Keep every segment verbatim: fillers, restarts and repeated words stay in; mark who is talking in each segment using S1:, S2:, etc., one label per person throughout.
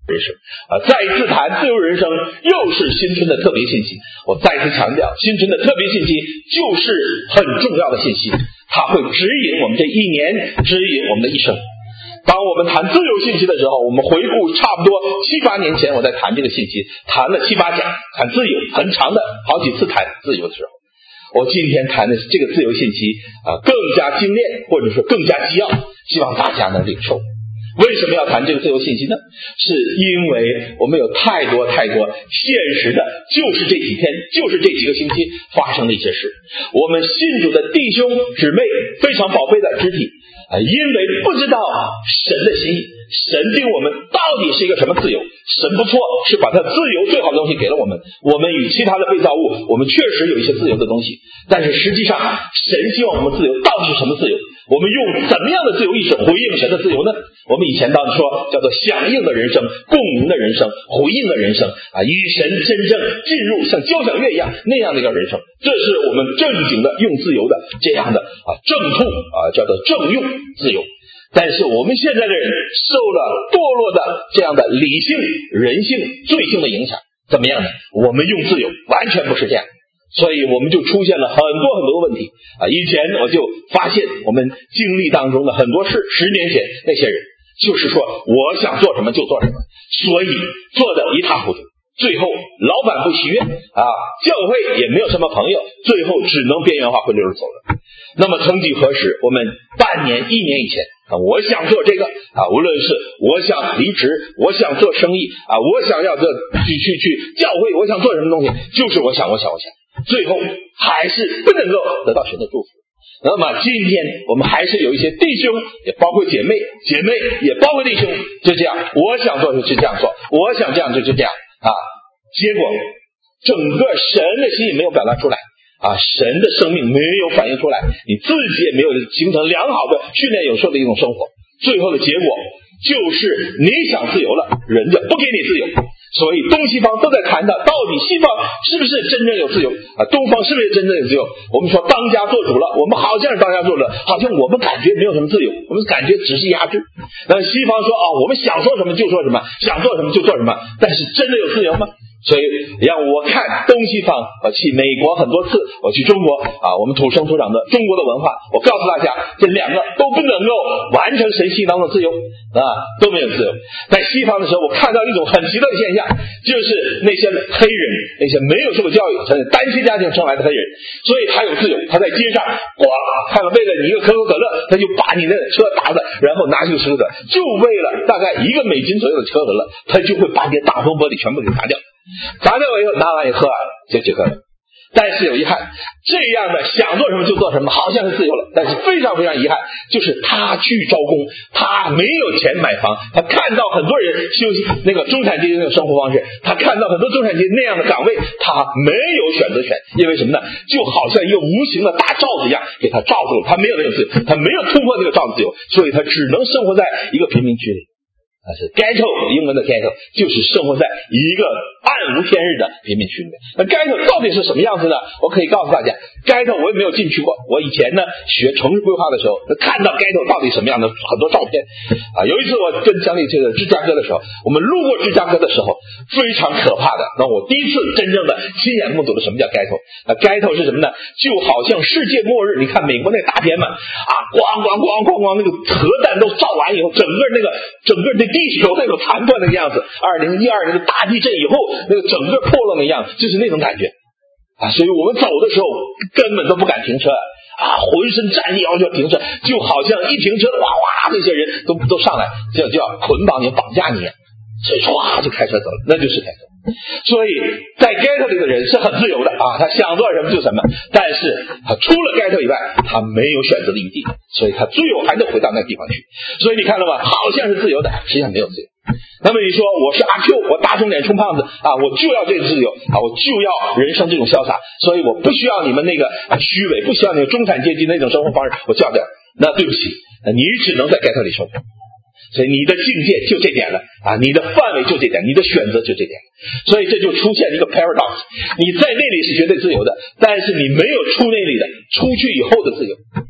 S1: 人生啊，再一次谈自由人生，又是新春的特别信息。我再次强调，新春的特别信息就是很重要的信息，它会指引我们这一年，指引我们的一生。当我们谈自由信息的时候，我们回顾差不多七八年前我在谈这个信息，谈了七八讲，谈自由，很长的好几次谈自由的时候，我今天谈的是这个自由信息啊，更加精炼，或者说更加基要，希望大家能领受。为什么要谈这个自由信息呢？是因为我们有太多太多现实的，就是这几天，就是这几个星期发生的一些事。我们信主的弟兄姊妹，非常宝贝的肢体啊，因为不知道神的心意，神定我们到底是一个什么自由。神不错，是把他自由最好的东西给了我们。我们与其他的被造物，我们确实有一些自由的东西，但是实际上神希望我们自由到底是什么自由？我们用怎么样的自由意识回应神的自由呢？我们以前当时说叫做响应的人生，共鸣的人生，回应的人生啊，与神真正进入像交响乐一样那样的一个人生，这是我们正经的用自由的这样的啊正途啊，叫做正用自由。但是我们现在的人受了堕落的这样的理性、人性、罪性的影响，怎么样呢？我们用自由完全不是这样，所以我们就出现了很多很多问题啊！以前我就发现我们经历当中的很多事，十年前那些人就是说我想做什么就做什么，所以做得一塌糊涂，最后老板不喜悦啊，教会也没有什么朋友，最后只能边缘化灰溜溜走了。那么曾几何时，我们半年一年以前啊，我想做这个啊，无论是我想离职，我想做生意啊，我想要这去去去教会，我想做什么东西，就是我想我想我想，最后还是不能够得到神的祝福。那么今天我们还是有一些弟兄，也包括姐妹，姐妹也包括弟兄，就这样，我想做就这样做，我想这样就就这样啊，结果整个神的心意没有表达出来啊，神的生命没有反映出来，你自己也没有形成良好的训练有素的一种生活，最后的结果就是你想自由了，人家不给你自由。所以东西方都在谈的，到底西方是不是真正有自由啊？东方是不是真正有自由？我们说当家做主了，我们好像是当家做主了，好像我们感觉没有什么自由，我们感觉只是压制。那西方说啊，我们想做什么就做什么，想做什么就做什么，但是真的有自由吗？所以让我看东西方，我去美国很多次，我去中国啊，我们土生土长的中国的文化，我告诉大家，这两个都不能够完成神心当中的自由啊，都没有自由。在西方的时候，我看到一种很奇特的现象，就是那些黑人，那些没有受过教育、单亲家庭生来的黑人，所以他有自由，他在街上哇，看了为了你一个可口可乐，他就把你的车打了，然后拿去吃的，就为了大概一个美金左右的可口可乐，他就会把你的大风玻璃全部给砸掉。砸掉以后拿完以后喝完了就解渴了。但是有遗憾，这样的想做什么就做什么，好像是自由了，但是非常非常遗憾，就是他去招工，他没有钱买房，他看到很多人休息那个中产阶级的生活方式，他看到很多中产阶级那样的岗位，他没有选择权，因为什么呢？就好像一个无形的大罩子一样给他罩住了，他没有那种自由，他没有突破那个罩子自由，所以他只能生活在一个贫民区里。那是 ghetto， 英文的 ghetto 就是生活在一个暗无天日的贫民区里面。那 ghetto 到底是什么样子呢？我可以告诉大家， ghetto 我也没有进去过。我以前呢学城市规划的时候，看到 ghetto 到底什么样的很多照片啊。有一次我跟江丽这个芝加哥的时候，我们路过芝加哥的时候，非常可怕的。那我第一次真正的亲眼目睹了什么叫 ghetto。那 ghetto 是什么呢？就好像世界末日，你看美国那大片嘛，啊，咣咣咣咣咣，那个核弹都造完以后，整个那个整个那地球那种残破那个样子，二零一二那个大地震以后，那个整个破落那样，就是那种感觉啊。所以我们走的时候根本都不敢停车啊，浑身战栗要求停车，就好像一停车哇哇，这些人都都上来就要就要捆绑你绑架你，所以唰就开车走了，那就是开车。所以在 ghetto 里的人是很自由的啊，他想做什么就什么，但是他除了 ghetto 以外，他没有选择的余地，所以他最后还得回到那个地方去。所以你看到吗？好像是自由的，实际上没有自由。那么你说我是阿 Q， 我大众脸充胖子啊，我就要这个自由啊，我就要人生这种潇洒，所以我不需要你们那个虚伪，不需要那个中产阶级那种生活方式，我就要这样。那对不起，你只能在 ghetto 里生活。所以你的境界就这点了啊，你的范围就这点，你的选择就这点，所以这就出现一个 paradox， 你在那里是绝对自由的，但是你没有出那里的出去以后的自由。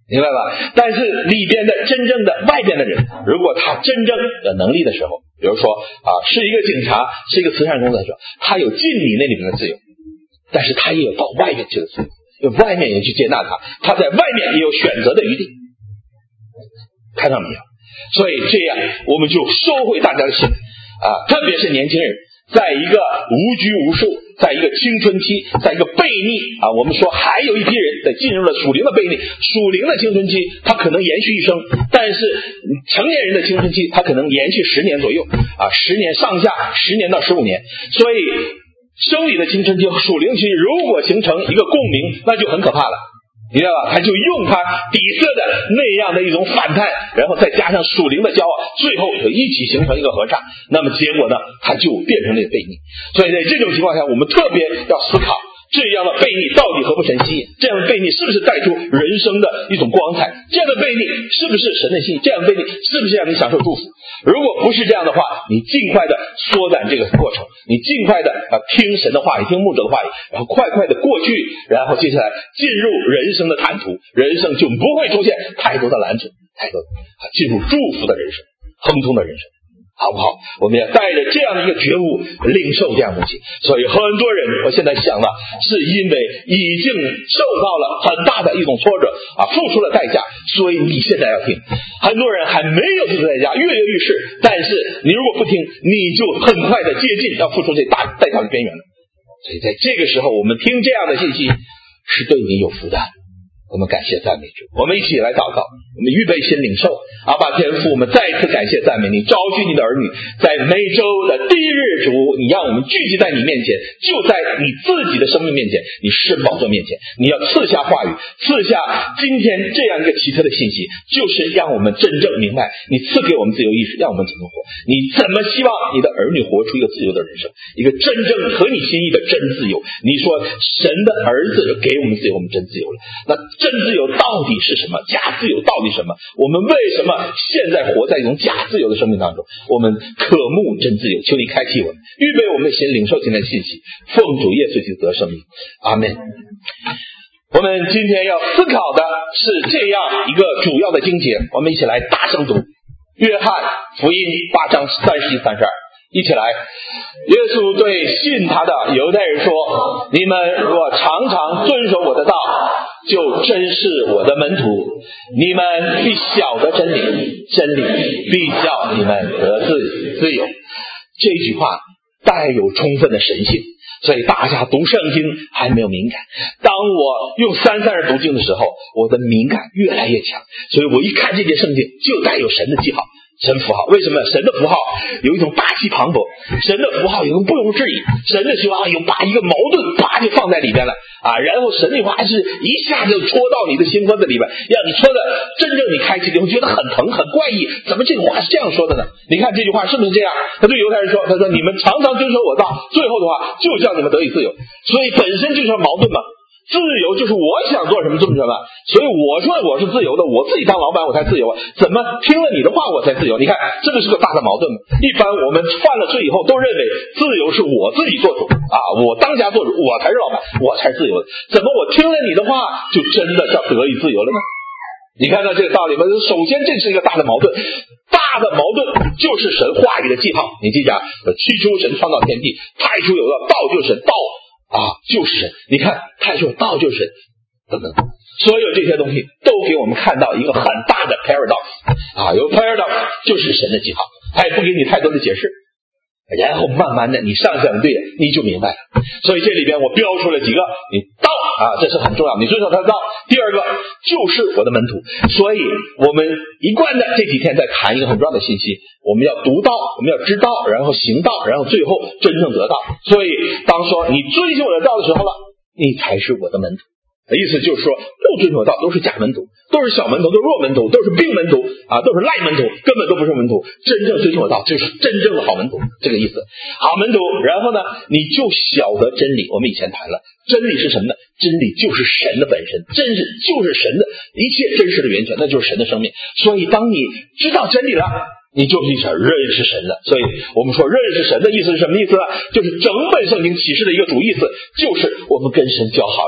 S1: 明白吧？但是里边的真正的外边的人，如果他真正有能力的时候，比如说啊，是一个警察，是一个慈善工作者，他有进你那里面的自由，但是他也有到外面去的自由，因为外面也去接纳他，他在外面也有选择的余地，看到没有？所以这样我们就收回大家的心啊，特别是年轻人，在一个无拘无束，在一个青春期，在一个悖逆啊，我们说还有一批人在进入了属灵的悖逆，属灵的青春期他可能延续一生，但是成年人的青春期他可能延续十年左右啊，十年上下，十年到十五年。所以生理的青春期和属灵期如果形成一个共鸣，那就很可怕了，明白吧？他就用他底色的那样的一种反叛，然后再加上属灵的骄傲，最后就一起形成一个合唱，那么结果呢，他就变成了悖逆。所以在这种情况下，我们特别要思考这样的悖逆到底合不神心意，这样的悖逆是不是带出人生的一种光彩，这样的悖逆是不是神的心意，这样的悖逆是不是让你享受祝福。如果不是这样的话，你尽快的缩短这个过程，你尽快的啊听神的话语，听牧者的话语，然后快快的过去，然后接下来进入人生的坦途，人生就不会出现太多的拦阻，太多的啊进入祝福的人生，亨通的人生，好不好？我们要带着这样的一个觉悟领受这样的东西。所以很多人我现在想了，是因为已经受到了很大的一种挫折啊，付出了代价，所以你现在要听。很多人还没有付出代价，跃跃欲试，但是你如果不听，你就很快的接近要付出这大代价的边缘了。所以在这个时候，我们听这样的信息是对你有福的。我们感谢赞美主，我们一起来祷告，我们预备心领受。阿爸天父，我们再一次感谢赞美你，召集你的儿女，在每周的第一日主，你让我们聚集在你面前，就在你自己的生命面前，你是宝座面前，你要赐下话语，赐下今天这样一个奇特的信息，就是让我们真正明白你赐给我们自由意识，让我们怎么活，你怎么希望你的儿女活出一个自由的人生，一个真正合你心意的真自由。你说神的儿子给我们自由，我们真自由了。那真自由到底是什么？假自由到底是什么？我们为什么现在活在一种假自由的生命当中？我们渴慕真自由，求你开启我们，预备我们的心，领受今天的信息，奉主耶稣基督得生命。阿们。我们今天要思考的是这样一个主要的经节，我们一起来大声读约翰福音八章三十一三十二，一起来。耶稣对信他的犹太人说，你们若常常遵守我的道，就真是我的门徒，你们必晓得真理，真理必叫你们得自自由。这句话带有充分的神性，所以大家读圣经还没有敏感。当我用三三二读经的时候，我的敏感越来越强，所以我一看这节圣经就带有神的记号，神符号。为什么？神的符号有一种大气磅礴，神的符号有一种不容置疑，神的符号有把一个矛盾啪就放在里边了啊，然后神的话是一下就戳到你的心窝子里边，让你戳的真正你开启以后觉得很疼很怪异，怎么这个话是这样说的呢？你看这句话是不是这样？他对犹太人说，他说你们常常遵守我道，最后的话就叫你们得以自由。所以本身就是矛盾嘛，自由就是我想做什么做什么，所以我说我是自由的，我自己当老板我才自由啊，怎么听了你的话我才自由？你看这个是个大的矛盾。一般我们犯了罪以后都认为自由是我自己做主啊，我当家做主，我才是老板，我才是自由的。怎么我听了你的话就真的叫得以自由了呢？你看到这个道理吗？首先这是一个大的矛盾，大的矛盾就是神话语的记号。你记着，起初神创造天地，太初有个道就是神，道啊就是神。你看太初有道就是神等等，所有这些东西都给我们看到一个很大的 paradox 啊，有 paradox 就是神的记号，他也不给你太多的解释，然后慢慢的你上上对你就明白了。所以这里边我标出了几个，你道啊这是很重要，你遵守他的道。第二个就是我的门徒，所以我们一贯的这几天在谈一个很重要的信息，我们要读道，我们要知道，然后行道，然后最后真正得道。所以当说你遵循我的道的时候了，你才是我的门徒。意思就是说不遵守道都是假门徒，都是小门徒，都是弱门徒，都是病门徒啊，都是赖门徒，根本都不是门徒。真正遵守道就是真正的好门徒，这个意思。好门徒，然后呢你就晓得真理。我们以前谈了真理是什么呢？真理就是神的本身，真实就是神的一切真实的源泉，那就是神的生命。所以当你知道真理了，你就一下认识神了。所以我们说认识神的意思是什么意思呢？就是整本圣经启示的一个主意思，就是我们跟神交好了。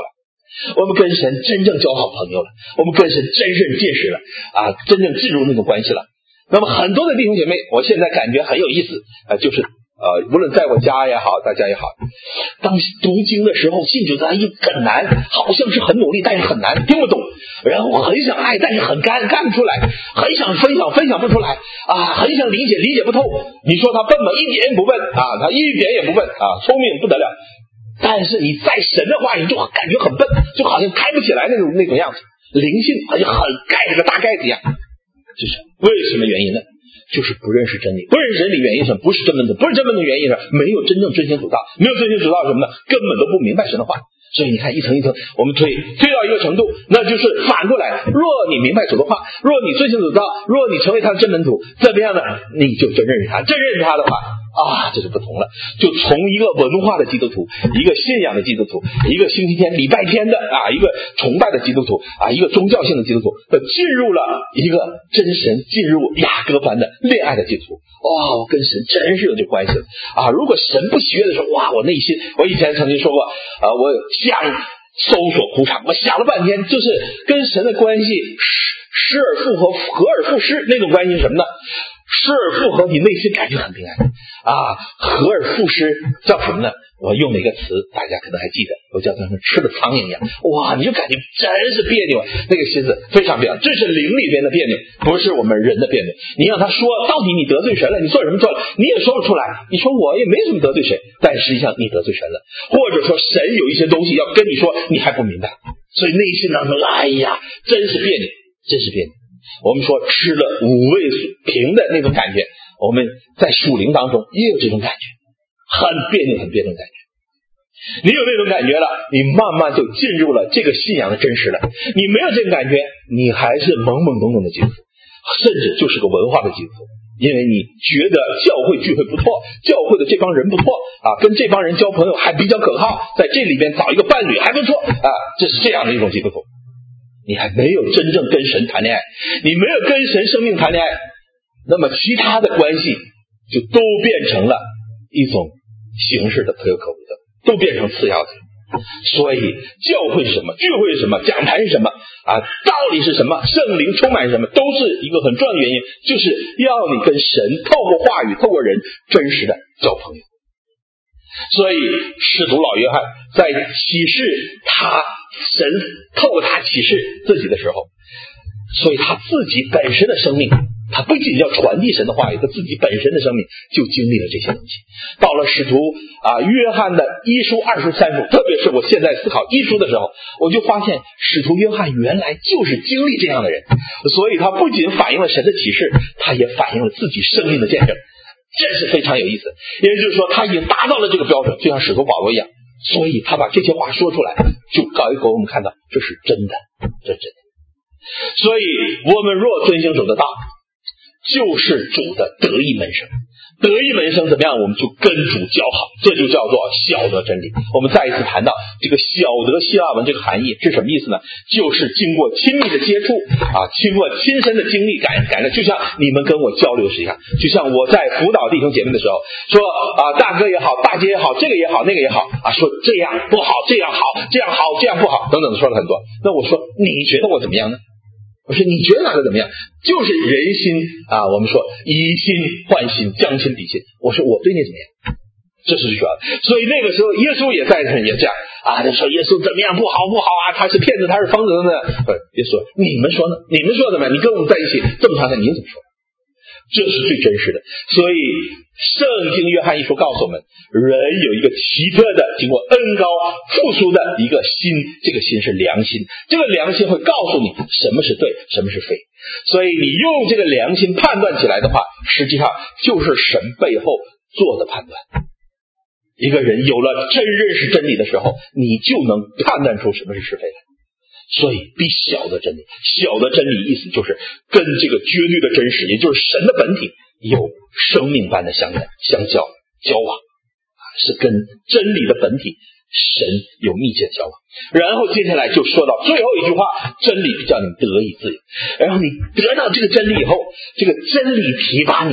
S1: 我们跟神真正交好朋友了，我们跟神真正见识了啊，真正进入那种关系了。那么很多的弟兄姐妹，我现在感觉很有意思啊，就是呃，无论在我家也好，大家也好，当读经的时候，信主它一很难，好像是很努力，但是很难听不懂，然后很想爱，但是很干干不出来，很想分享，分享不出来啊，很想理解，理解不透。你说他笨吗？一点也不笨啊，他一点也不笨啊，聪明不得了。但是你在神的话语就感觉很笨，就好像开不起来那种那种样子，灵性好像很盖着个大盖子一样。这是为什么原因呢？就是不认识真理，不认识真理原因是什么？不是真本的，不是真本的原因是没有真正遵行主道，没有遵行主道什么呢？根本都不明白神的话。所以你看一层一层，我们推推到一个程度，那就是反过来，若你明白主的话，若你遵行主道，若你成为他的真门徒，怎么样呢？你就真认识他，真认识他的话啊，这就不同了，就从一个文化的基督徒，一个信仰的基督徒，一个星期天礼拜天的啊，一个崇拜的基督徒啊，一个宗教性的基督徒，进入了一个真神，进入雅各般的恋爱的基督徒。哇、哦，我跟神真是有这关系了啊！如果神不喜悦的时候，哇，我内心，我以前曾经说过啊，我想搜索苦场，我想了半天，就是跟神的关系失而复合，合而复失，那种关系是什么呢？失而复合，你内心感觉很平安啊；合而复失叫什么呢？我用了一个词，大家可能还记得，我叫它像吃了苍蝇一样。哇，你就感觉真是别扭，那个心思非常别扭，这是灵里边的别扭，不是我们人的别扭。你让他说，到底你得罪神了，你做什么错了，你也说不出来。你说我也没什么得罪谁，但实际上你得罪神了，或者说神有一些东西要跟你说，你还不明白，所以内心当中，哎呀，真是别扭，真是别扭。我们说吃了五味瓶的那种感觉，我们在属灵当中也有这种感觉，很别扭很别扭的感觉。你有那种感觉了，你慢慢就进入了这个信仰的真实了。你没有这种感觉，你还是懵懵懂懂的基督徒，甚至就是个文化的基督徒，因为你觉得教会聚会不错，教会的这帮人不错啊，跟这帮人交朋友还比较可靠，在这里边找一个伴侣还不错啊，这是这样的一种基督徒。你还没有真正跟神谈恋爱，你没有跟神生命谈恋爱，那么其他的关系就都变成了一种形式的可有可无的，都变成次要的。所以教会是什么，聚会是什么，讲坛是什么啊，道理是什么，圣灵充满是什么，都是一个很重要的原因，就是要你跟神透过话语透过人真实的交朋友。所以使徒老约翰在启示他神透过他启示自己的时候，所以他自己本身的生命，他不仅要传递神的话语，他自己本身的生命就经历了这些东西。到了使徒啊约翰的一书二书三书，特别是我现在思考一书的时候，我就发现使徒约翰原来就是经历这样的人，所以他不仅反映了神的启示，他也反映了自己生命的见证，这是非常有意思。也就是说他已经达到了这个标准，就像使徒保罗一样，所以他把这些话说出来，就搞一搞我们看到这是真的，这是真的。所以我们若遵行主的道，就是主的得意门生。得意门生怎么样？我们就跟主交好，这就叫做晓得真理。我们再一次谈到这个晓得希腊文这个含义是什么意思呢？就是经过亲密的接触啊，经过亲身的经历感感受，就像你们跟我交流是一样，就像我在辅导弟兄姐妹的时候说啊，大哥也好，大姐也好，这个也好，那个也好啊，说这样不好，这样好，这样好，这样不好等等，说了很多。那我说你觉得我怎么样呢？我说你觉得哪个怎么样？就是人心啊，我们说以心换心，将心比心。我说我对你怎么样？这是最主要的。所以那个时候耶稣也在也这样啊，他说耶稣怎么样不好不好啊，他是骗子，他是疯子等等。不是，耶稣你们说呢？你们说怎么样？你跟我们在一起这么长时间，你怎么说？这是最真实的。所以圣经约翰一书告诉我们，人有一个奇特的经过恩膏复苏的一个心，这个心是良心，这个良心会告诉你什么是对，什么是非。所以你用这个良心判断起来的话，实际上就是神背后做的判断。一个人有了真认识真理的时候，你就能判断出什么是是非来。所以必晓得真理，晓得真理意思就是跟这个绝对的真实，也就是神的本体有生命般的相相交交往，是跟真理的本体神有密切的交往。然后接下来就说到最后一句话，真理叫你得以自由。然后你得到这个真理以后，这个真理提拔你，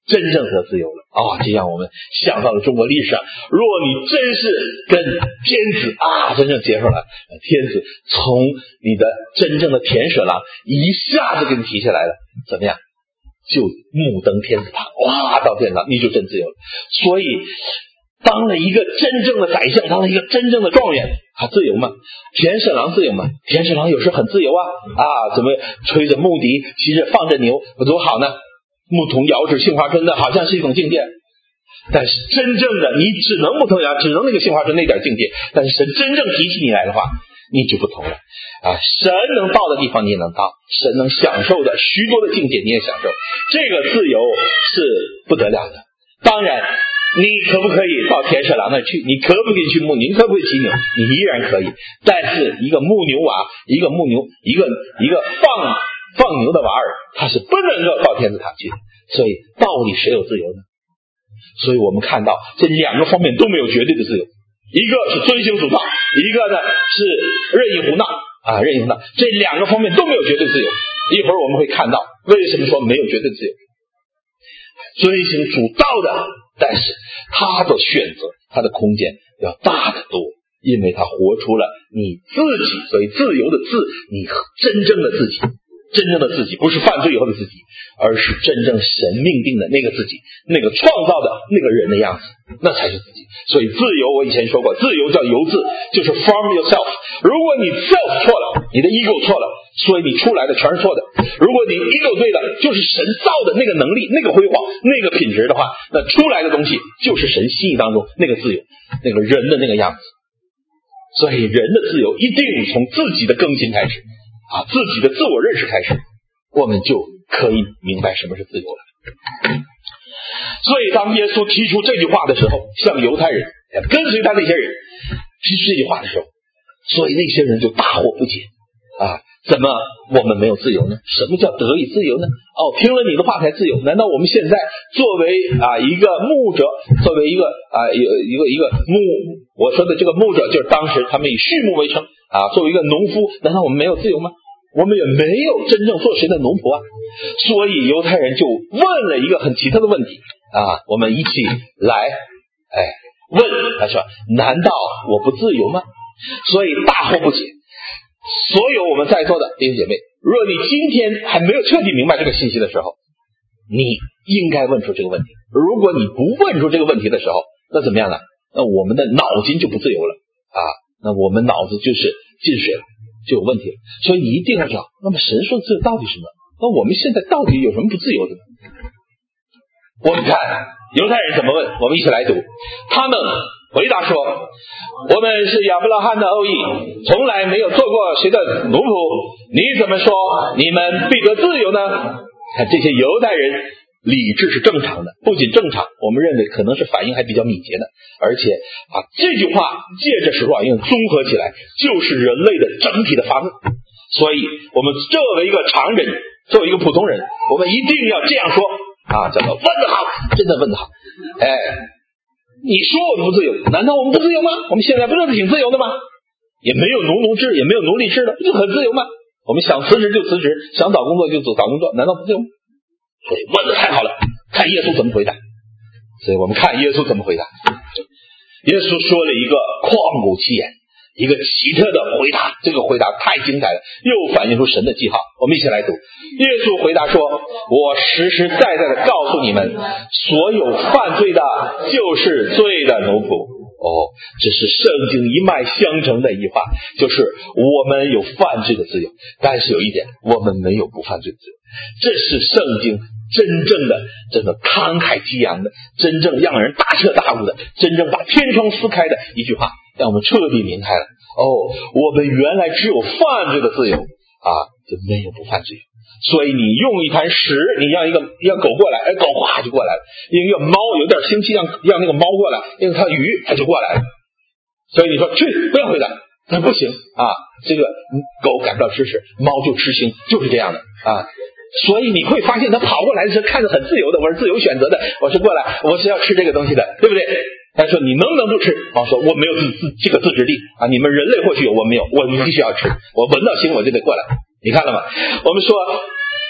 S1: 真正的自由了啊！这让我们想到了中国历史上，若你真是跟天子啊真正结合了，天子从你的真正的田舍郎一下子给你提下来了，怎么样？就目登天子堂，哇，到天堂你就真自由了。所以当了一个真正的宰相，当了一个真正的状元，他自由吗？田舍郎自由吗？田舍郎有时很自由啊啊，怎么吹着木笛，骑着放着牛，多好呢？牧童遥指杏花春的，好像是一种境界。但是真正的你只能牧童遥，只能那个杏花春那点境界，但是神真正提起你来的话，你就不同了啊！神能到的地方你也能到，神能享受的许多的境界你也享受，这个自由是不得了的。当然你可不可以到田舍郎那去？你可不可以去牧牛？你可不可以骑牛？你依然可以。但是一个牧牛娃，一个牧牛，一个一个放放牛的娃儿，他是不能够到天子堂去的。所以到底谁有自由呢？所以我们看到这两个方面都没有绝对的自由，一个是遵行主道，一个呢是任意胡闹啊，任意胡闹，这两个方面都没有绝对自由。一会儿我们会看到为什么说没有绝对自由。遵行主道的，但是他的选择，他的空间要大得多，因为他活出了你自己，所以自由的自，你真正的自己，真正的自己不是犯罪以后的自己，而是真正神命定的那个自己，那个创造的那个人的样子，那才是自己。所以自由，我以前说过，自由叫由自，就是 from yourself。 如果你 self 错了，你的 ego 错了，所以你出来的全是错的。如果你 ego 对了，就是神造的那个能力，那个辉煌，那个品质的话，那出来的东西就是神心意当中那个自由，那个人的那个样子。所以人的自由一定从自己的更新开始啊，自己的自我认识开始，我们就可以明白什么是自由了。所以当耶稣提出这句话的时候，向犹太人跟随他那些人提出这句话的时候，所以那些人就大惑不解啊，怎么我们没有自由呢？什么叫得以自由呢？哦，听了你的话才自由。难道我们现在作为啊一个牧者，作为一个啊一个一个一个牧，我说的这个牧者就是当时他们以畜牧为生啊，作为一个农夫，难道我们没有自由吗？我们也没有真正做谁的农仆啊。所以犹太人就问了一个很奇特的问题啊，我们一起来哎问他说，难道我不自由吗？所以大惑不解。所有我们在座的弟兄姐妹，若你今天还没有彻底明白这个信息的时候，你应该问出这个问题。如果你不问出这个问题的时候，那怎么样呢？那我们的脑筋就不自由了啊，那我们脑子就是进水了，就有问题了。所以你一定要知道，那么神说的自由到底是什么？那我们现在到底有什么不自由的呢？我们看犹太人怎么问，我们一起来读。他们回答说，我们是亚伯拉罕的后裔，从来没有做过谁的奴仆，你怎么说你们必得自由呢？看这些犹太人理智是正常的，不仅正常，我们认为可能是反应还比较敏捷的，而且啊，这句话借着使徒法印综合起来，就是人类的整体的发自。所以我们作为一个常人，作为一个普通人，我们一定要这样说啊，叫做问得好，真的问得好。哎，你说我们不自由，难道我们不自由吗？我们现在不是挺自由的吗？也没有农奴制，也没有奴隶制的，不就很自由吗？我们想辞职就辞职，想找工作就走找工作，难道不自由吗？所以问得太好了，看耶稣怎么回答。所以我们看耶稣怎么回答。耶稣说了一个旷古奇言，一个奇特的回答，这个回答太精彩了，又反映出神的记号。我们一起来读。耶稣回答说，我实实在在的告诉你们，所有犯罪的就是罪的奴仆。哦，这是圣经一脉相承的一句话，就是我们有犯罪的自由，但是有一点，我们没有不犯罪的自由。这是圣经真正的这个慷慨激昂的，真正让人大彻大悟的，真正把天窗撕开的一句话，让我们彻底明白了。哦，我们原来只有犯罪的自由啊，就没有不犯罪。所以你用一滩屎，你让一个让狗过来，哎，狗哗就过来了；一个猫有点生气，让让那个猫过来，让它鱼它就过来了。所以你说去不要回来，那不行啊！这个狗感到吃屎，猫就吃腥，就是这样的啊。所以你会发现它跑过来的时候看着很自由的，我是自由选择的，我是过来，我是要吃这个东西的，对不对？他说你能不能不吃？我说我没有自自这个自制力啊，你们人类或许有，我没有，我必须要吃，我闻到腥我就得过来。你看了吗？我们说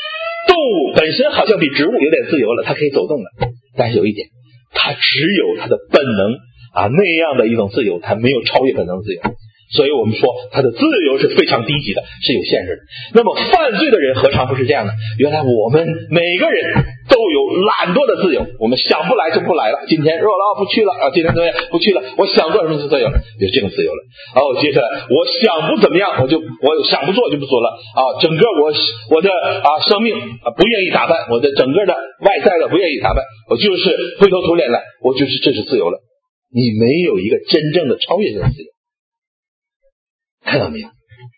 S1: 动物本身好像比植物有点自由了，它可以走动了，但是有一点，它只有它的本能啊那样的一种自由，它没有超越本能自由。所以我们说它的自由是非常低级的，是有限制的。那么犯罪的人何尝不是这样的？原来我们每个人都有懒惰的自由，我们想不来就不来了。今天若老不去了啊，今天怎么样不去了？我想做什么就自由了，有这种自由了。然后接下来我想不怎么样，我就我想不做就不做了啊。整个我我的啊生命啊不愿意打扮，我的整个的外在的不愿意打扮，我就是灰头土脸了，我就是这是自由了。你没有一个真正的超越性的自由。看到没有？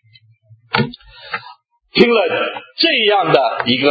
S1: 听了这样的一个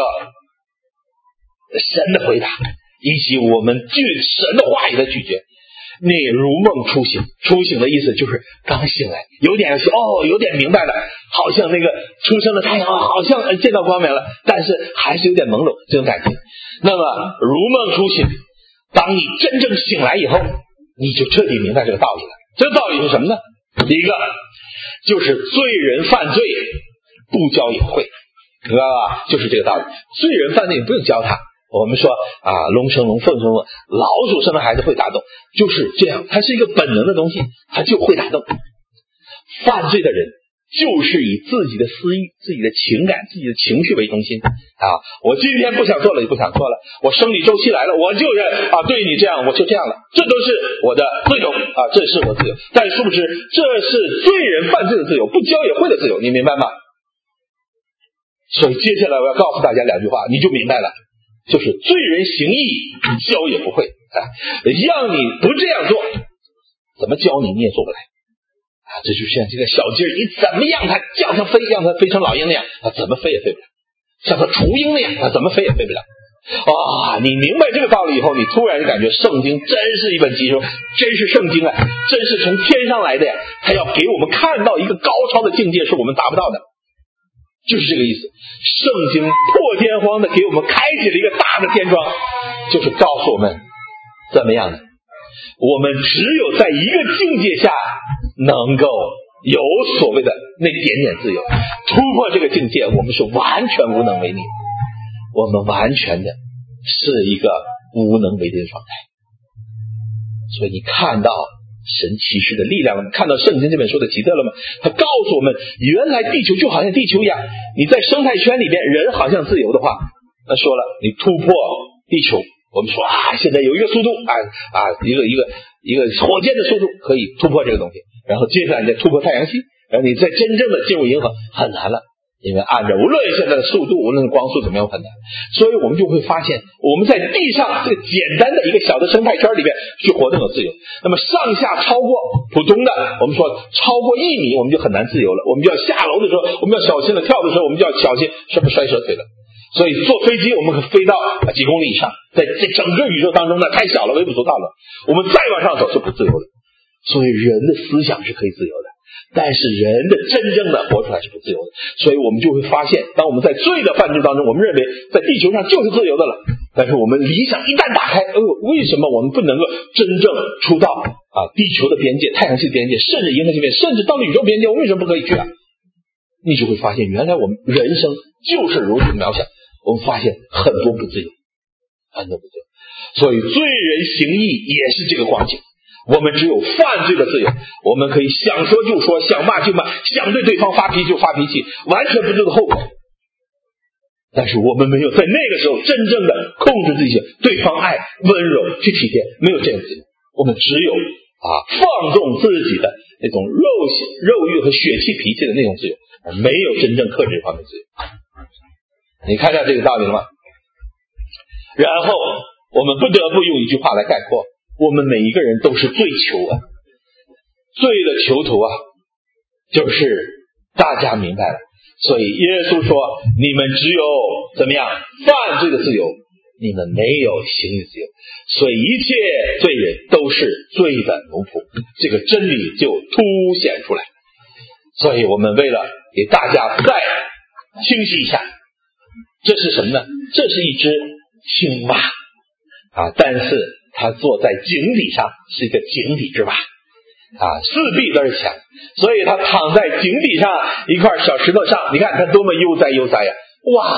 S1: 神的回答，以及我们拒神的话语的拒绝，你如梦初醒。初醒的意思就是刚醒来，有点哦，有点明白了，好像那个初升的太阳，好像见到光明了，但是还是有点朦胧这种感觉。那么如梦初醒，当你真正醒来以后，你就彻底明白这个道理了。这个道理是什么呢？第一个就是罪人犯罪不教也会，明白吧？就是这个道理。罪人犯罪你不用教他，我们说啊，龙生龙，凤生凤，老鼠生的孩子会打洞，就是这样，它是一个本能的东西，它就会打洞。犯罪的人就是以自己的私欲、自己的情感、自己的情绪为中心啊！我今天不想做了就不想做了，我生理周期来了，我就是啊对你这样，我就这样了，这都是我的自由啊，这是我自由。但是不是这是罪人犯罪的自由，不教也会的自由，你明白吗？所以接下来我要告诉大家两句话，你就明白了，就是罪人行义，教也不会啊，让你不这样做，怎么教你你也做不来。啊，这就像这个小鸡儿，你怎么样它叫它飞，让它飞成老鹰那样，它怎么飞也飞不了；像它雏鹰那样，它怎么飞也飞不了。啊，你明白这个道理以后，你突然就感觉圣经真是一本奇书，真是圣经啊，真是从天上来的呀！它要给我们看到一个高超的境界，是我们达不到的，就是这个意思。圣经破天荒的给我们开启了一个大的天窗，就是告诉我们怎么样呢？我们只有在一个境界下能够有所谓的那点点自由，突破这个境界，我们是完全无能为力，我们完全的是一个无能为力的状态。所以你看到神奇事的力量了吗？看到圣经这本书的奇特了吗？他告诉我们，原来地球就好像地球一样，你在生态圈里边，人好像自由的话，那说了，你突破地球，我们说啊，现在有一个速度啊啊，一个一个一个火箭的速度可以突破这个东西，然后接下来你再突破太阳系，然后你再真正的进入银河，很难了，因为按照无论现在的速度，无论光速怎么样很难。所以我们就会发现，我们在地上这个简单的一个小的生态圈里面去活动有自由，那么上下超过普通的，我们说超过一米我们就很难自由了，我们就要下楼的时候，我们要小心了，跳的时候我们就要小心是不是摔折腿了。所以坐飞机我们可飞到几公里以上，在这整个宇宙当中呢太小了，微不足道了，我们再往上走就不自由了。所以人的思想是可以自由的，但是人的真正的活出来是不自由的。所以我们就会发现，当我们在罪的犯罪当中，我们认为在地球上就是自由的了，但是我们理想一旦打开，哎呦，为什么我们不能够真正出到啊地球的边界、太阳系的边界，甚至银河系边界，甚至到了宇宙边界，我为什么不可以去啊？你就会发现，原来我们人生就是如此渺小，我们发现很多不自由，很多不自由。所以罪人行义也是这个光景，我们只有犯罪的自由，我们可以想说就说，想骂就骂，想对对方发脾气就发脾气，完全不知道后果。但是我们没有在那个时候真正的控制自己，对方爱温柔去体贴，没有这样子，我们只有啊放纵自己的那种肉肉欲和血气脾气的那种自由，而没有真正克制这方面自由。你看到这个道理了吗？然后我们不得不用一句话来概括，我们每一个人都是罪囚啊，罪的囚徒啊，就是大家明白了。所以耶稣说，你们只有怎么样犯罪的自由，你们没有行义自由，所以一切罪人都是罪的奴仆，这个真理就凸显出来。所以我们为了给大家再清晰一下，这是什么呢？这是一只青蛙啊，但是它坐在井底上，是一个井底之蛙啊，四臂都是墙，所以它躺在井底上一块小石头上，你看它多么悠哉悠哉呀！哇，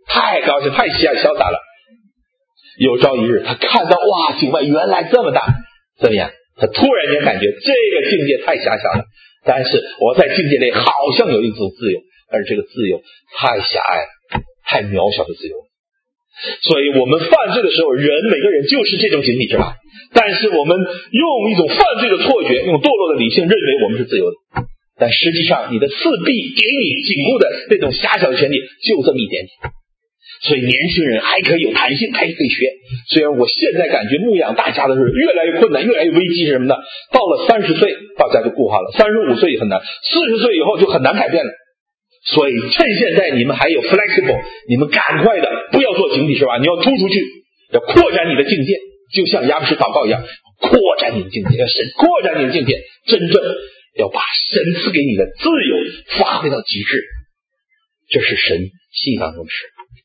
S1: 太高兴，太喜爱潇洒了。有朝一日他看到哇，境外原来这么大，怎么样？他突然间感觉这个境界太狭小了，但是我在境界内好像有一种自由，而这个自由太狭隘了，太渺小的自由。所以我们犯罪的时候，人每个人就是这种井底之蛙，但是我们用一种犯罪的错觉，用堕落的理性认为我们是自由的，但实际上你的四臂给你紧固的那种狭小的权利就这么一点点。所以年轻人还可以有弹性，还可以学。虽然我现在感觉牧养大家的是越来越困难，越来越危机是什么呢？到了三十岁大家就固化了，三十五岁也很难，四十岁以后就很难改变了。所以趁现在你们还有 flexible， 你们赶快的不要做井底之蛙，你要突出去，要扩展你的境界，就像亚伯士祷告一样，扩展你的境界，要神扩展你的境界，真正要把神赐给你的自由发挥到极致，这是神心意当中的事。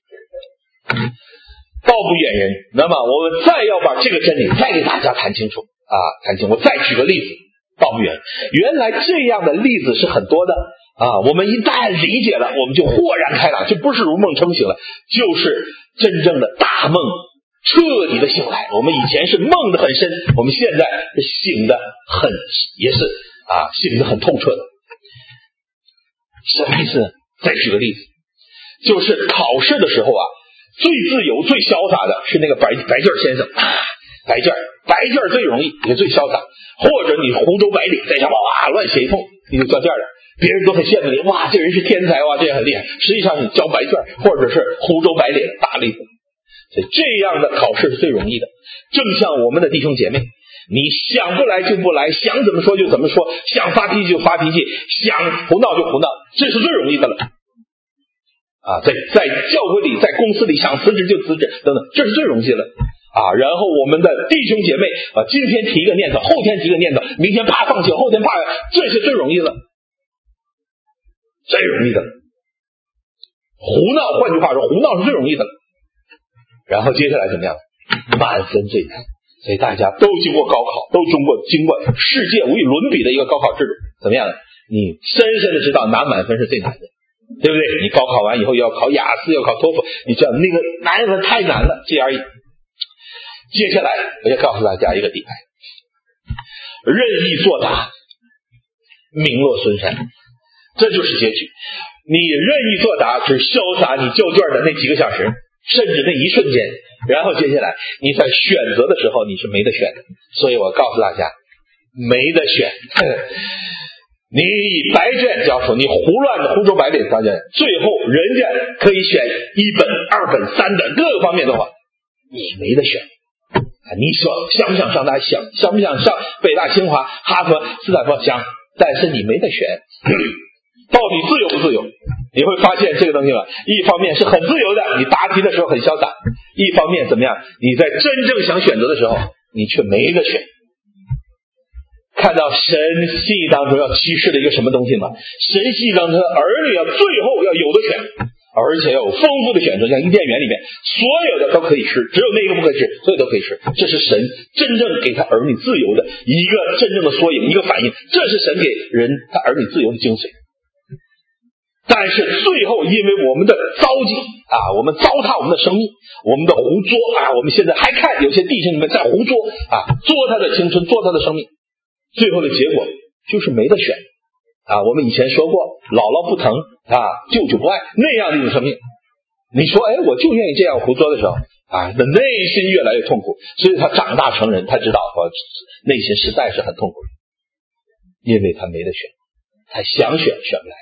S1: 道不远人，那么我们再要把这个真理再给大家谈清楚啊，谈清楚。我再举个例子，道不远，原来这样的例子是很多的啊。我们一旦理解了，我们就豁然开朗，就不是如梦初醒了，就是真正的大梦彻底的醒来。我们以前是梦得很深，我们现在是醒得很，也是啊，醒得很透彻的。什么意思呢？再举个例子，就是考试的时候啊，最自由最潇洒的是那个白白件先生啊，白件白件最容易也最潇洒，或者你湖州白领在家哇乱写一通你就交卷了，别人都很羡慕你，哇这人是天才，哇这人很厉害，实际上你交白卷或者是湖州白领大例子。所以这样的考试是最容易的。正像我们的弟兄姐妹，你想不来就不来，想怎么说就怎么说，想发脾气就发脾气，想胡闹就胡闹，这是最容易的了啊，在在教会里，在公司里想辞职就辞职等等，这是最容易的啊。然后我们的弟兄姐妹啊，今天提一个念头，后天提一个念头，明天啪放弃，后天啪，这是最容易的，最容易的。胡闹，换句话说，胡闹是最容易的。然后接下来怎么样？满分最难。所以大家都经过高考，都经过经过世界无与伦比的一个高考制度，怎么样？你深深的知道拿满分是最难的。对不对？你高考完以后要考雅思，要考托福，你知道那个难分太难了 G R E。 接下来我要告诉大家一个底牌，任意作答，名落孙山，这就是结局。你任意作答只潇洒你交卷的那几个小时，甚至那一瞬间，然后接下来你在选择的时候你是没得选的。所以我告诉大家没得选你以白卷交手，你胡乱的湖州白领交卷，最后人家可以选一本二本三本各个方面的话，你没得选啊！你说想不想上大想想不想上北大清华哈佛斯坦福想，但是你没得选到底自由不自由？你会发现这个东西吧，一方面是很自由的，你答题的时候很潇洒，一方面怎么样？你在真正想选择的时候你却没得选。看到神心意当中要启示的一个什么东西吗？神心意当中的儿女要最后要有的选，而且要有丰富的选择，像伊甸园里面所有的都可以吃，只有那个不可以吃，所有都可以吃。这是神真正给他儿女自由的一个真正的缩影，一个反应，这是神给人他儿女自由的精髓。但是最后因为我们的糟践啊，我们糟蹋我们的生命，我们的胡作啊，我们现在还看有些弟兄们在胡作啊，作他的青春，作他的生命，最后的结果就是没得选啊！我们以前说过，姥姥不疼啊，舅舅不爱，那样的一种生命。你说，哎，我就愿意这样胡作的时候啊，那内心越来越痛苦。所以他长大成人，他知道我内心实在是很痛苦，因为他没得选，他想选选不来。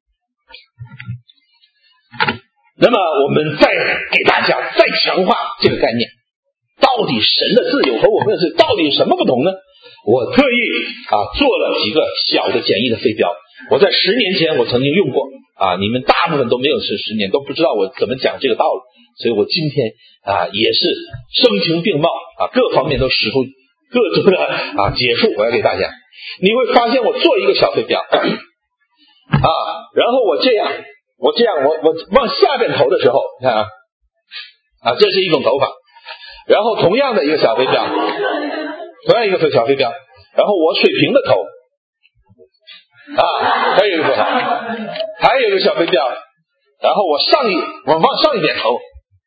S1: 那么我们再给大家再强化这个概念，到底神的自由和我们的自由到底有什么不同呢？我特意啊做了几个小的简易的飞镖，我在十年前我曾经用过啊，你们大部分都没有是十年都不知道我怎么讲这个道理，所以我今天啊也是声情并茂啊，各方面都使出各种的啊解述，我要给大家。你会发现我做一个小飞镖啊，然后我这样我这样我我往下边投的时候，看啊啊这是一种投法，然后同样的一个小飞镖。同样一个小飞镖，然后我水平的投啊，还有一个还有一个小飞镖然后我上一我往上一点头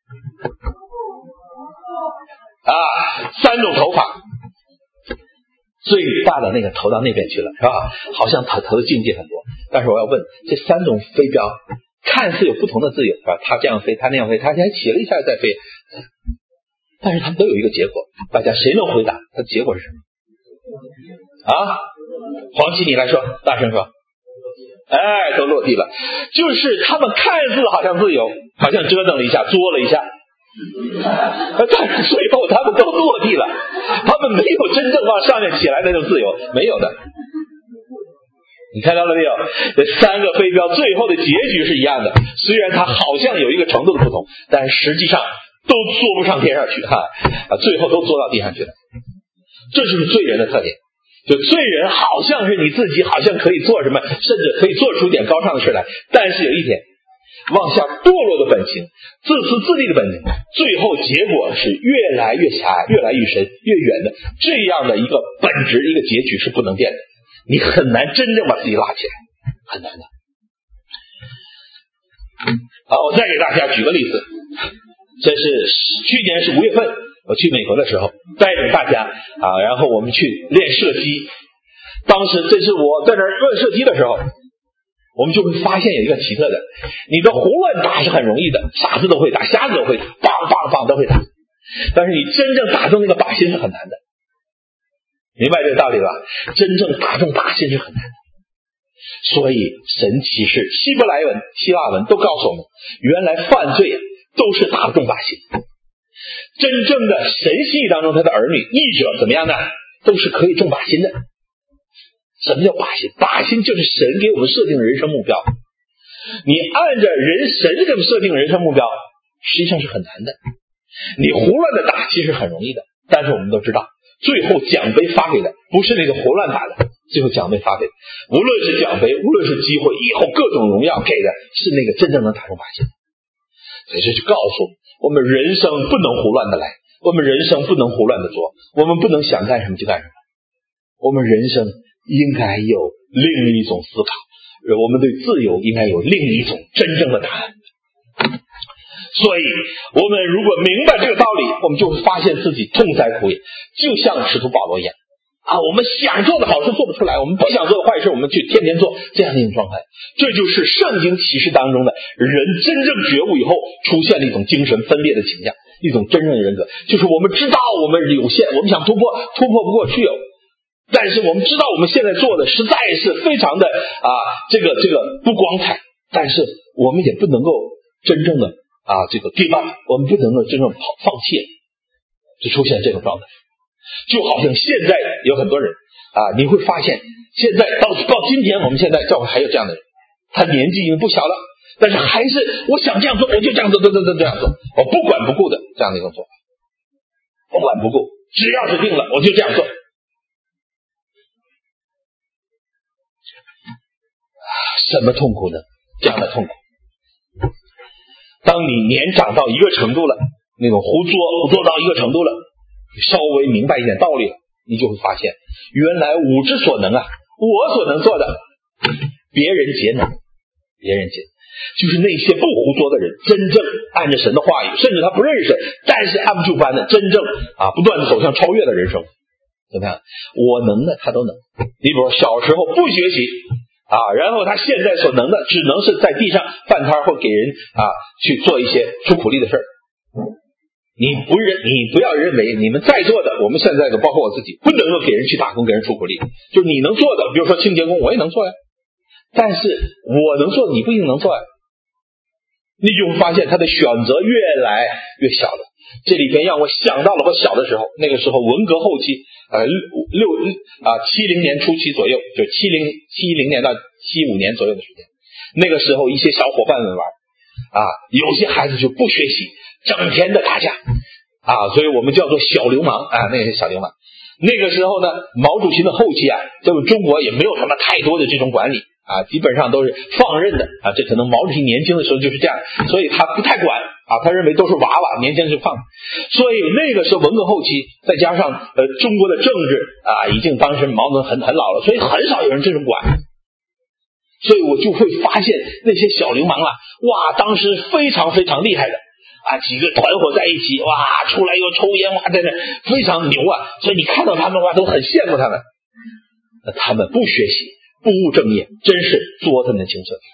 S1: 啊，三种头法，最大的那个投到那边去了，是吧？好像投投的境界很多，但是我要问，这三种飞镖看似有不同的自由，是吧？他这样飞，他那样飞，他还起了一下再飞，但是他们都有一个结果，大家谁能回答？它的结果是什么？啊，黄旗你来说，大声说。哎，都落地了，就是他们看似好像自由，好像折腾了一下，作了一下，但是最后他们都落地了，他们没有真正往上面起来的那种自由，没有的。你看到了没有？这三个飞镖最后的结局是一样的，虽然它好像有一个程度的不同，但实际上都坐不上天上去哈，啊，最后都坐到地上去了。这就是罪人的特点。就罪人好像是你自己好像可以做什么，甚至可以做出一点高尚的事来，但是有一点往下堕落的本性，自私自利的本性，最后结果是越来越狭隘，越来越深，越远的这样的一个本质，一个结局是不能变的，你很难真正把自己拉起来，很难的。好，我再给大家举个例子，这是去年是五月份我去美国的时候，带着大家啊，然后我们去练射击。当时这是我在那儿练射击的时候，我们就会发现有一个奇特的，你的胡乱打是很容易的，傻子都会打，瞎子都会打，棒棒棒都会打，但是你真正打中那个靶心是很难的，明白这个道理吧？真正打中靶心是很难的。所以神启示希伯来文、希腊文都告诉我们，原来犯罪都是打不中靶心。真正的神心意当中，他的儿女义者怎么样呢？都是可以中靶心的。什么叫靶心？靶心就是神给我们设定的人生目标。你按着人神给我们设定的人生目标，实际上是很难的。你胡乱的打其实很容易的，但是我们都知道，最后奖杯发给的不是那个胡乱打的，最后奖杯发给的，无论是奖杯，无论是机会，以后各种荣耀给的是那个真正能打中靶心的。所以这就告诉我们，我们人生不能胡乱的来，我们人生不能胡乱的做，我们不能想干什么就干什么，我们人生应该有另一种思考，我们对自由应该有另一种真正的答案。所以我们如果明白这个道理，我们就会发现自己痛哉苦也，就像使徒保罗一样啊，我们想做的好事做不出来，我们不想做的坏事我们去天天做，这样的一种状态。这就是圣经启示当中的人真正觉悟以后出现了一种精神分裂的倾向，一种真正的人格，就是我们知道我们有限，我们想突破突破不过去，但是我们知道我们现在做的实在是非常的啊，这个这个不光彩，但是我们也不能够真正的啊这个 give up， 我们不能够真正放弃，就出现这种状态。就好像现在有很多人啊，你会发现现在到到今天我们现在教会还有这样的人，他年纪已经不小了，但是还是我想这样做我就这样做，这这这这样做，我不管不顾的这样的一种做法，不管不顾，只要是定了我就这样做。什么痛苦呢？这样的痛苦，当你年长到一个程度了，那种胡作胡作到一个程度了，稍微明白一点道理了，你就会发现原来吾之所能啊，我所能做的别人皆能，别人皆能，就是那些不胡作的人，真正按着神的话语，甚至他不认识神，但是按部就班的真正啊不断的走向超越的人生，怎么样？我能的他都能。你比如说小时候不学习啊，然后他现在所能的只能是在地上饭摊或给人啊去做一些出苦力的事儿。你不认，你不要认为你们在座的，我们现在的包括我自己，不能够给人去打工，给人出苦力。就是你能做的，比如说清洁工，我也能做呀。但是我能做，你不一定能做呀。你就会发现他的选择越来越小了。这里边让我想到了我小的时候，那个时候文革后期，呃六啊七零年初期左右，就七零七零年到七五年左右的时间，那个时候一些小伙伴们玩啊，有些孩子就不学习，整天的打架啊，所以我们叫做小流氓啊，那些小流氓。那个时候呢，毛主席的后期啊，这个中国也没有什么太多的这种管理啊，基本上都是放任的啊。这可能毛主席年轻的时候就是这样，所以他不太管啊，他认为都是娃娃，年轻就放。所以那个时候文革后期，再加上呃中国的政治啊，已经当时毛泽东很很老了，所以很少有人这种管。 所以我就会发现那些小流氓啊，哇，当时非常非常厉害的啊，几个团伙在一起，哇，出来又抽烟，哇，在那非常牛啊，所以你看到他们哇，都很羡慕他们。那他们不学习，不务正业，真是作他们的青春。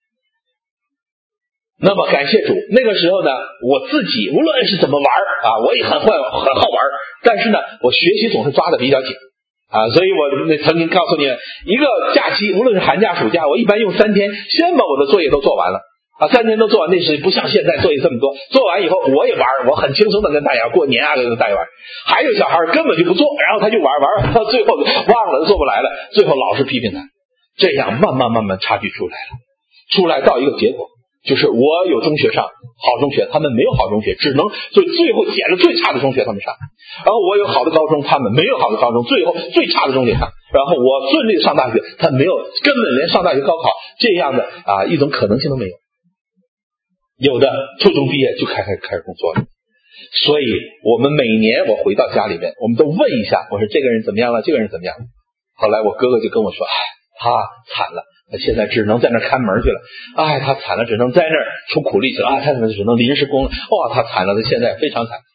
S1: 那么感谢主，那个时候呢，我自己无论是怎么玩啊，我也很会很好玩，但是呢，我学习总是抓得比较紧啊，所以我曾经告诉你，一个假期，无论是寒假暑假，我一般用三天先把我的作业都做完了啊，三天都做完，那时不像现在作业这么多，做完以后我也玩，我很轻松的跟大家过年啊跟大家玩。还有小孩根本就不做，然后他就玩玩到最后忘了做不来了，最后老师批评他，这样慢慢慢慢差距出来了，出来到一个结果，就是我有中学上好中学，他们没有好中学，只能所以最后捡了最差的中学他们上，然后我有好的高中，他们没有好的高中，最后最差的中学上，然后我顺利的上大学，他没有，根本连上大学高考这样的啊一种可能性都没有。有的初中毕业就开始开始工作了，所以我们每年我回到家里面，我们都问一下，我说这个人怎么样了，这个人怎么样了。后来我哥哥就跟我说，哎，他惨了，他现在只能在那看门去了，哎，他惨了，只能在那儿出苦力去了，啊，他只能临时工了，哇，他惨了，他现在非常惨，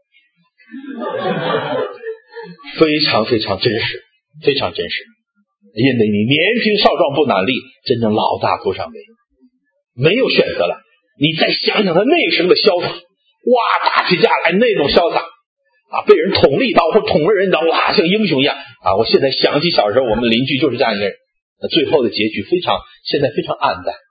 S1: 非常非常真实，非常真实。因为你年轻少壮不难力，真正老大徒伤悲，没有选择了。你再想想他那时候的潇洒，哇，打起架来那种潇洒啊，被人捅了一刀或捅了人一刀，哇，像英雄一样啊！我现在想起小时候我们邻居就是这样一个人，那最后的结局非常现在非常暗淡。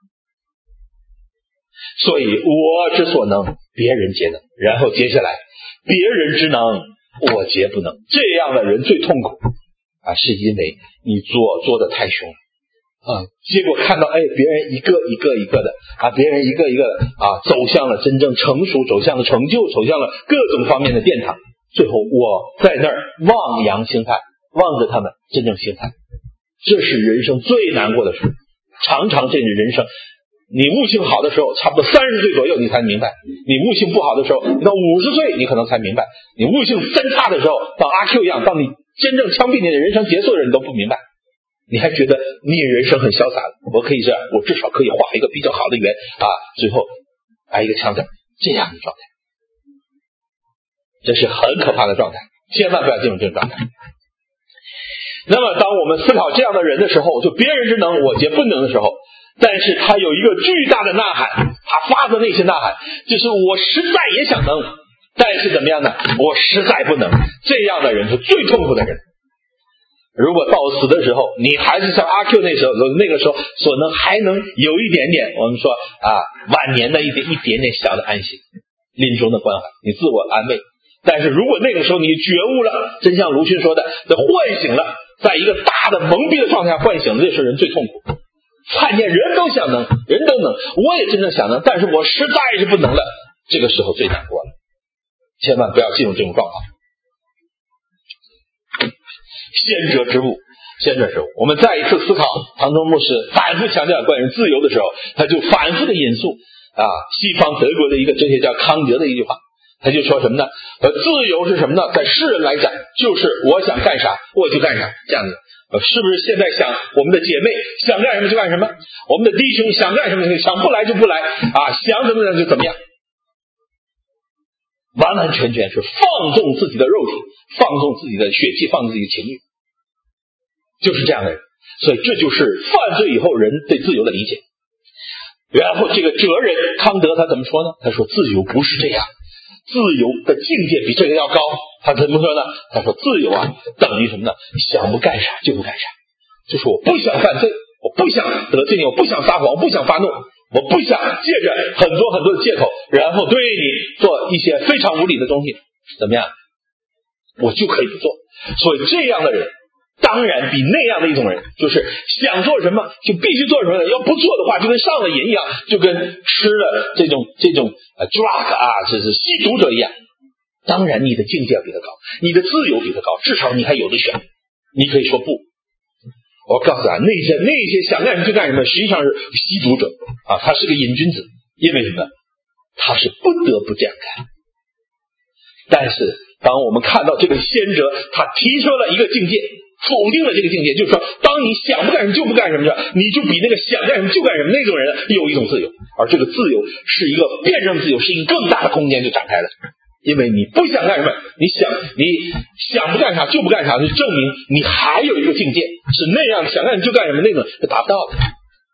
S1: 所以我之所能，别人皆能，然后接下来别人之能，我皆不能，这样的人最痛苦啊，是因为你做做的太凶了啊，结果看到哎，别人一个一个一个的啊，别人一个一个的啊，走向了真正成熟，走向了成就，走向了各种方面的殿堂。最后我在那儿望洋兴叹，望着他们真正兴叹，这是人生最难过的事。常常这是人生，你悟性好的时候，差不多三十岁左右你才明白；你悟性不好的时候，你到五十岁你可能才明白；你悟性真差的时候，到阿 Q 一样，到你真正枪毙你的人生结束的人都不明白。你还觉得你人生很潇洒，我可以这样，我至少可以画一个比较好的圆啊，最后来一个枪子，这样的状态，这是很可怕的状态，千万不要进入这种状态。那么当我们思考这样的人的时候，就别人之能我皆不能的时候，但是他有一个巨大的呐喊，他发自内心呐喊，就是我实在也想能，但是怎么样呢？我实在不能。这样的人是最痛苦的人。如果到死的时候，你还是像阿 Q 那时候那个时候所能还能有一点点，我们说啊晚年的一点一点点小的安息，临终的关怀，你自我安慰。但是如果那个时候你觉悟了，真像卢勋说的，这唤醒了，在一个大的蒙蔽的状态下唤醒了，这是人最痛苦。看见人都想能，人都能，我也真正想能，但是我实在是不能了，这个时候最难过了。千万不要进入这种状况。先者之物，先者之物。我们再一次思考唐中牧师反复强调关于自由的时候，他就反复的引述啊，西方德国的一个哲学家康德的一句话，他就说什么呢？呃，自由是什么呢？在世人来讲，就是我想干啥我就干啥，这样子。呃，是不是现在想我们的姐妹想干什么就干什么，我们的弟兄想干什么就想不来就不来啊，想怎么样就怎么样，完完全全是放纵自己的肉体，放纵自己的血气，放纵自己的情欲，就是这样的人。所以这就是犯罪以后人对自由的理解。然后这个哲人康德他怎么说呢？他说自由不是这样，自由的境界比这个要高。他怎么说呢？他说自由啊等于什么呢？想不干啥就不干啥，就是我不想犯罪，我不想得罪你，我不想撒谎，我不想发怒，我不想借着很多很多的借口然后对你做一些非常无理的东西，怎么样我就可以不做。所以这样的人当然比那样的一种人，就是想做什么就必须做什么，要不做的话就跟上了瘾一样，就跟吃了这种这种 drug 啊，这是吸毒者一样。当然你的境界比他高，你的自由比他高，至少你还有的选，你可以说不。我告诉他，那些那些想干什么就干什么，实际上是吸毒者啊，他是个瘾君子。因为什么？他是不得不这样干。但是当我们看到这个先哲他提出了一个境界， 否定了这个境界，就是说当你想不干什么就不干什么着，你就比那个想干什么就干什么那种人有一种自由，而这个自由是一个辩证自由，是一个更大的空间就展开了。因为你不想干什么，你想你想不干啥就不干啥，就证明你还有一个境界是那样想干什么就干什么那种是达不到的。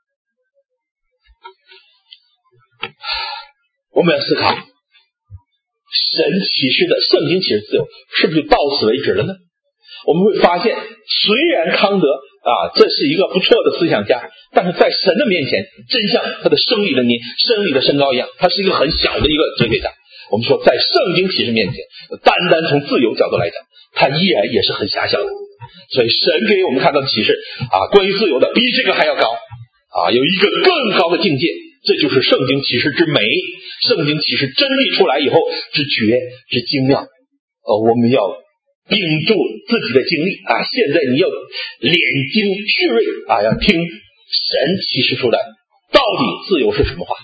S1: 我们要思考神启示的圣经启示自由是不是到此为止了呢？我们会发现虽然康德啊这是一个不错的思想家，但是在神的面前真像他的生理的年生理的身高一样，他是一个很小的一个哲学家。我们说在圣经启示面前，单单从自由角度来讲，他依然也是很狭小的。所以神给我们看到的启示啊，关于自由的比这个还要高啊，有一个更高的境界，这就是圣经启示之美，圣经启示真理出来以后之绝之精妙。呃，我们要屏住自己的经历啊，现在你要敛睛蓄锐啊，要听神启示出来到底自由是什么话。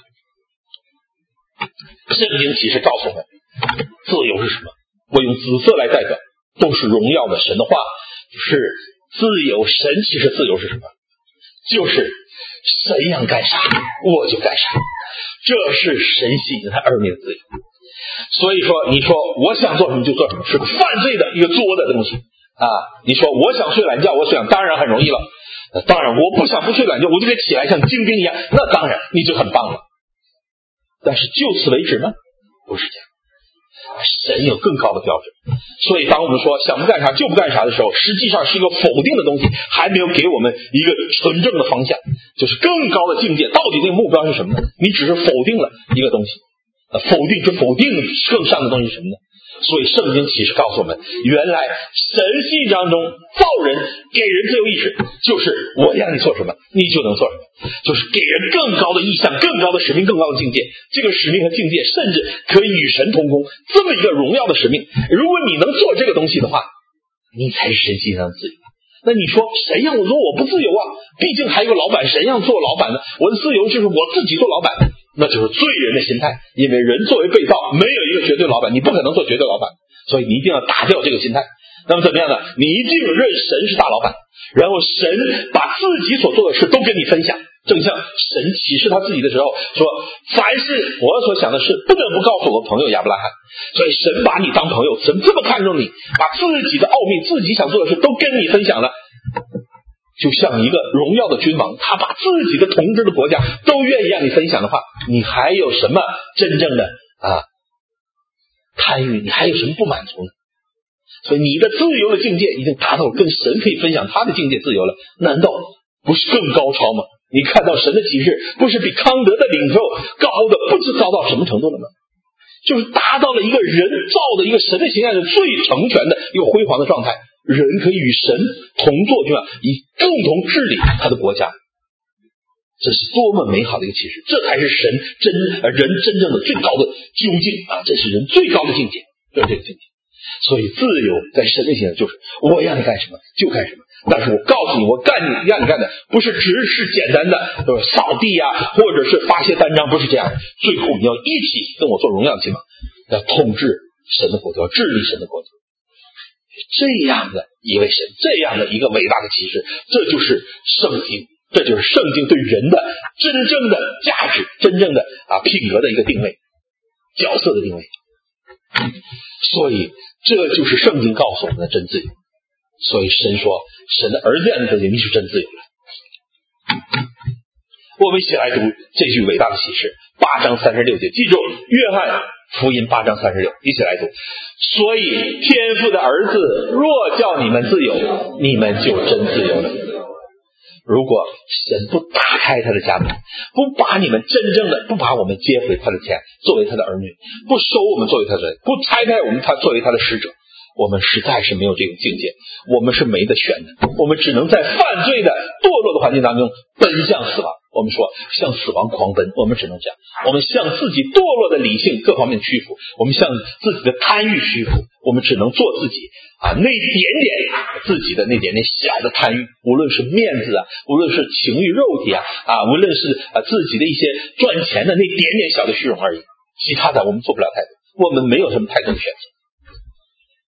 S1: 圣经启示告诉我们自由是什么，我用紫色来代表，都是荣耀的神的话，是自由。神启示自由是什么？就是神想干啥我就干啥，这是神吸引他儿女的自由。所以说你说我想做什么就做什么，是个犯罪的一个作的东西啊！你说我想睡懒觉，我想当然很容易了，当然我不想不睡懒觉，我就得起来像精兵一样，那当然你就很棒了。但是就此为止吗？不是这样，神有更高的标准。所以当我们说想不干啥就不干啥的时候，实际上是一个否定的东西，还没有给我们一个纯正的方向，就是更高的境界到底那个目标是什么呢？你只是否定了一个东西，否定之否定更上的东西是什么呢？所以圣经启示告诉我们，原来神心当中造人给人自由意识，就是我让你做什么你就能做什么，就是给人更高的意向，更高的使命，更高的境界。这个使命和境界甚至可以与神同工，这么一个荣耀的使命，如果你能做这个东西的话，你才是神心上的自由。那你说谁让我做我不自由啊？毕竟还有个老板，谁让做老板呢？我的自由就是我自己做老板，那就是罪人的心态。因为人作为被造，没有一个绝对老板，你不可能做绝对老板，所以你一定要打掉这个心态。那么怎么样呢？你一定认神是大老板，然后神把自己所做的事都跟你分享。正像神启示他自己的时候说，凡是我所想的事不得不告诉我朋友亚伯拉罕。所以神把你当朋友，神这么看重你，把自己的奥秘，自己想做的事都跟你分享了。就像一个荣耀的君王，他把自己的统治的国家都愿意让你分享的话，你还有什么真正的啊贪欲？你还有什么不满足呢？所以你的自由的境界已经达到跟神可以分享他的境界自由了，难道不是更高超吗？你看到神的启示不是比康德的领受高的不知高到什么程度了吗？就是达到了一个人造的一个神的形象是最成全的一个辉煌的状态，人可以与神同作君王，以共同治理他的国家。这是多么美好的一个启示，这才是神真人真正的最高的究竟啊！这是人最高的境界，就是这个境界。所以自由在神面前就是我让你干什么就干什么，但是我告诉你，我干你让你干的不是只是简单的扫地啊，或者是发些单张，不是这样的。最后你要一起跟我做荣耀的君王，要统治神的国度，要治理神的国度。这样的一位神，这样的一个伟大的启示，这就是圣经，这就是圣经对人的真正的价值，真正的啊品格的一个定位，角色的定位。所以这就是圣经告诉我们的真自由。所以神说，神的儿子让你得救，你是真自由了。我们一起来读这句伟大的启示，八章三十六节，记住约翰福音八章三十六，一起来读。所以天父的儿子若叫你们自由，你们就真自由了。如果神不打开他的家门，不把你们真正的，不把我们接回他的家作为他的儿女，不收我们作为他的人，不拆开我们他作为他的使者，我们实在是没有这个境界，我们是没得选的，我们只能在犯罪的堕落的环境当中奔向死亡。我们说向死亡狂奔，我们只能这样，我们向自己堕落的理性各方面屈服，我们向自己的贪欲屈服，我们只能做自己啊，那点点自己的那点点小的贪欲，无论是面子啊，无论是情欲肉体啊，啊，无论是啊自己的一些赚钱的那点点小的虚荣而已，其他的我们做不了太多，我们没有什么太多的选择。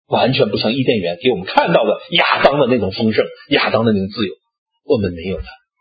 S1: 完全不像伊甸园给我们看到的亚当的那种丰盛，亚当的那种自由，我们没有的。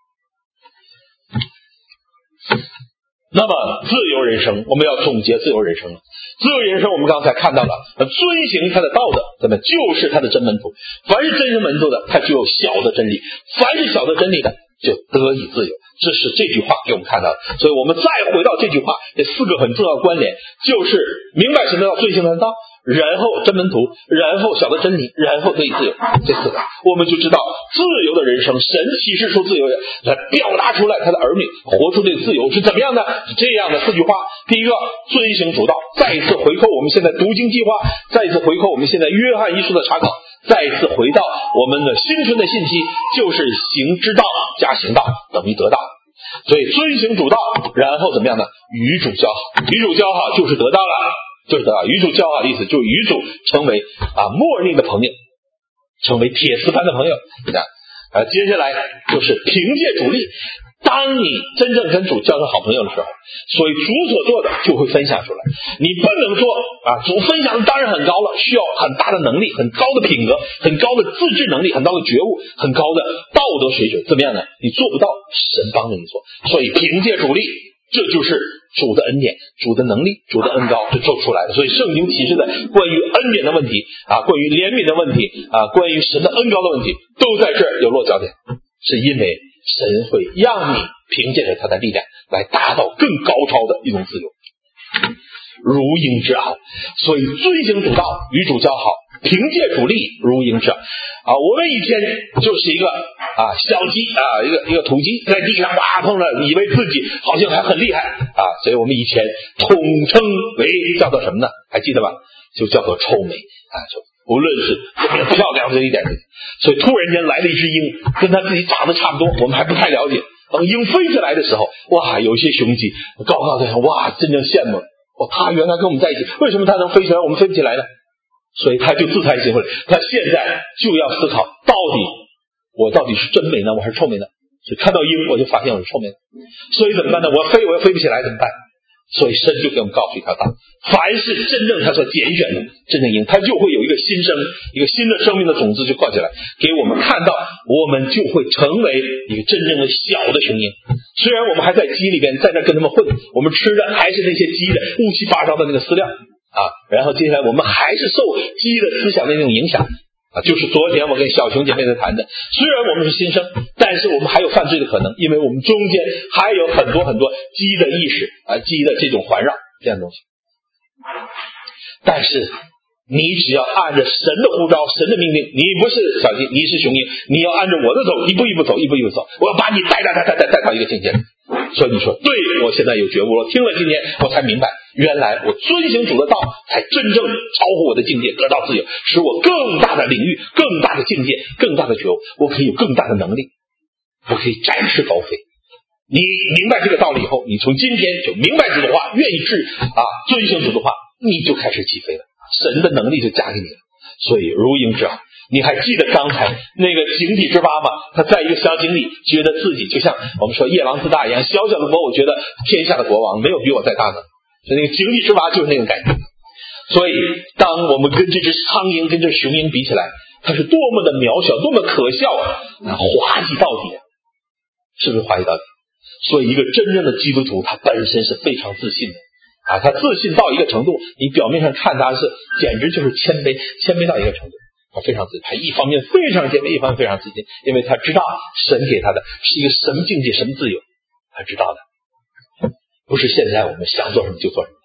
S1: 那么自由人生，我们要总结自由人生了。自由人生我们刚才看到了，遵行他的道的，那么就是他的真门徒。凡是真正门徒的，他就有小的真理；凡是小的真理的，就得以自由。这是这句话给我们看到的。所以我们再回到这句话，这四个很重要的关联，就是明白神的道，遵行他的道，然后真门徒，然后小的真理，然后得以自由。这四个我们就知道自由的人生，神启示出自由人来表达出来他的儿女活出这个自由是怎么样的，是这样的四句话。第一个，遵行主道，再一次回扣我们现在读经计划，再一次回扣我们现在约翰一书的查考，再一次回到我们的新春的信息，就是行之道加行道等于得道。所以遵行主道，然后怎么样呢？与主交好，与主交好就是得到了，就是得到。与主交好的意思就是与主成为啊默认的朋友，成为铁丝般的朋友。啊，接下来就是凭借主力。当你真正跟主交成好朋友的时候，所以主所做的就会分享出来。你不能说啊，主分享的当然很高了，需要很大的能力，很高的品格，很高的自制能力，很高的觉悟，很高的道德水准，怎么样呢？你做不到，神帮着你做。所以凭借主力，这就是主的恩典，主的能力，主的恩高就做出来的。所以圣经启示的关于恩典的问题啊，关于怜悯的问题啊，关于神的恩高的问题，都在这儿有落脚点，是因为神会让你凭借着他的力量来达到更高超的一种自由，如鹰之翱。所以遵行主道，与主交好，凭借主力，如鹰之翱啊。我们以前就是一个啊小鸡啊，一个一个土鸡，在地上哇碰了，以为自己好像还很厉害啊，所以我们以前统称为叫做什么呢？还记得吧？就叫做臭美啊，就无论是多么漂亮这一点，所以突然间来了一只鹰，跟他自己长得差不多，我们还不太了解。当鹰飞起来的时候，哇，有些雄鸡高高在上，哇，真正羡慕。哦，他原来跟我们在一起，为什么他能飞起来，我们飞不起来呢？所以他就自惭形秽，他现在就要思考，到底我到底是真美呢，我还是臭美呢？所以看到鹰，我就发现我是臭美的。所以怎么办呢？我要飞，我要飞不起来怎么办？所以神就给我们告诉一条道，凡是真正他所拣选的真正鹰，他就会有一个新生，一个新的生命的种子就挂起来，给我们看到，我们就会成为一个真正的小的雄鹰。虽然我们还在鸡里边，在那跟他们混，我们吃的还是那些鸡的乌七八糟的那个饲料啊，然后接下来我们还是受鸡的思想的那种影响啊，就是昨天我跟小熊姐妹在谈的，虽然我们是新生，但是我们还有犯罪的可能，因为我们中间还有很多很多鸡的意识啊，鸡的这种环绕这样的东西。但是你只要按着神的呼召，神的命令，你不是小鸡，你是雄鹰，你要按着我的走，一步一步走，一步一步走，我要把你带带带带带带到一个境界。所以你说，对，我现在有觉悟，我听了今天我才明白，原来我遵行主的道，才真正超乎我的境界，得到自由，使我更大的领域，更大的境界，更大的觉悟，我可以有更大的能力，我可以展翅高飞。你明白这个道理以后，你从今天就明白主的话，愿意治啊遵行主的话，你就开始起飞了，神的能力就加给你了。所以如鹰之翱，你还记得刚才那个井底之蛙吗？他在一个小井里，觉得自己就像我们说夜郎自大一样，小小的国，我觉得天下的国王没有比我再大的。所以那个井底之蛙就是那种感觉。所以当我们跟这只苍鹰跟这雄鹰比起来，它是多么的渺小，多么可笑啊，滑稽到底，是不是滑稽到底？所以一个真正的基督徒，他本身是非常自信的啊，他自信到一个程度，你表面上看他是简直就是谦卑，谦卑到一个程度，他非常自信，他一方面非常谦卑，一方面非常自信，因为他知道神给他的是一个什么境界，什么自由，他知道的，不是现在我们想做什么就做什么。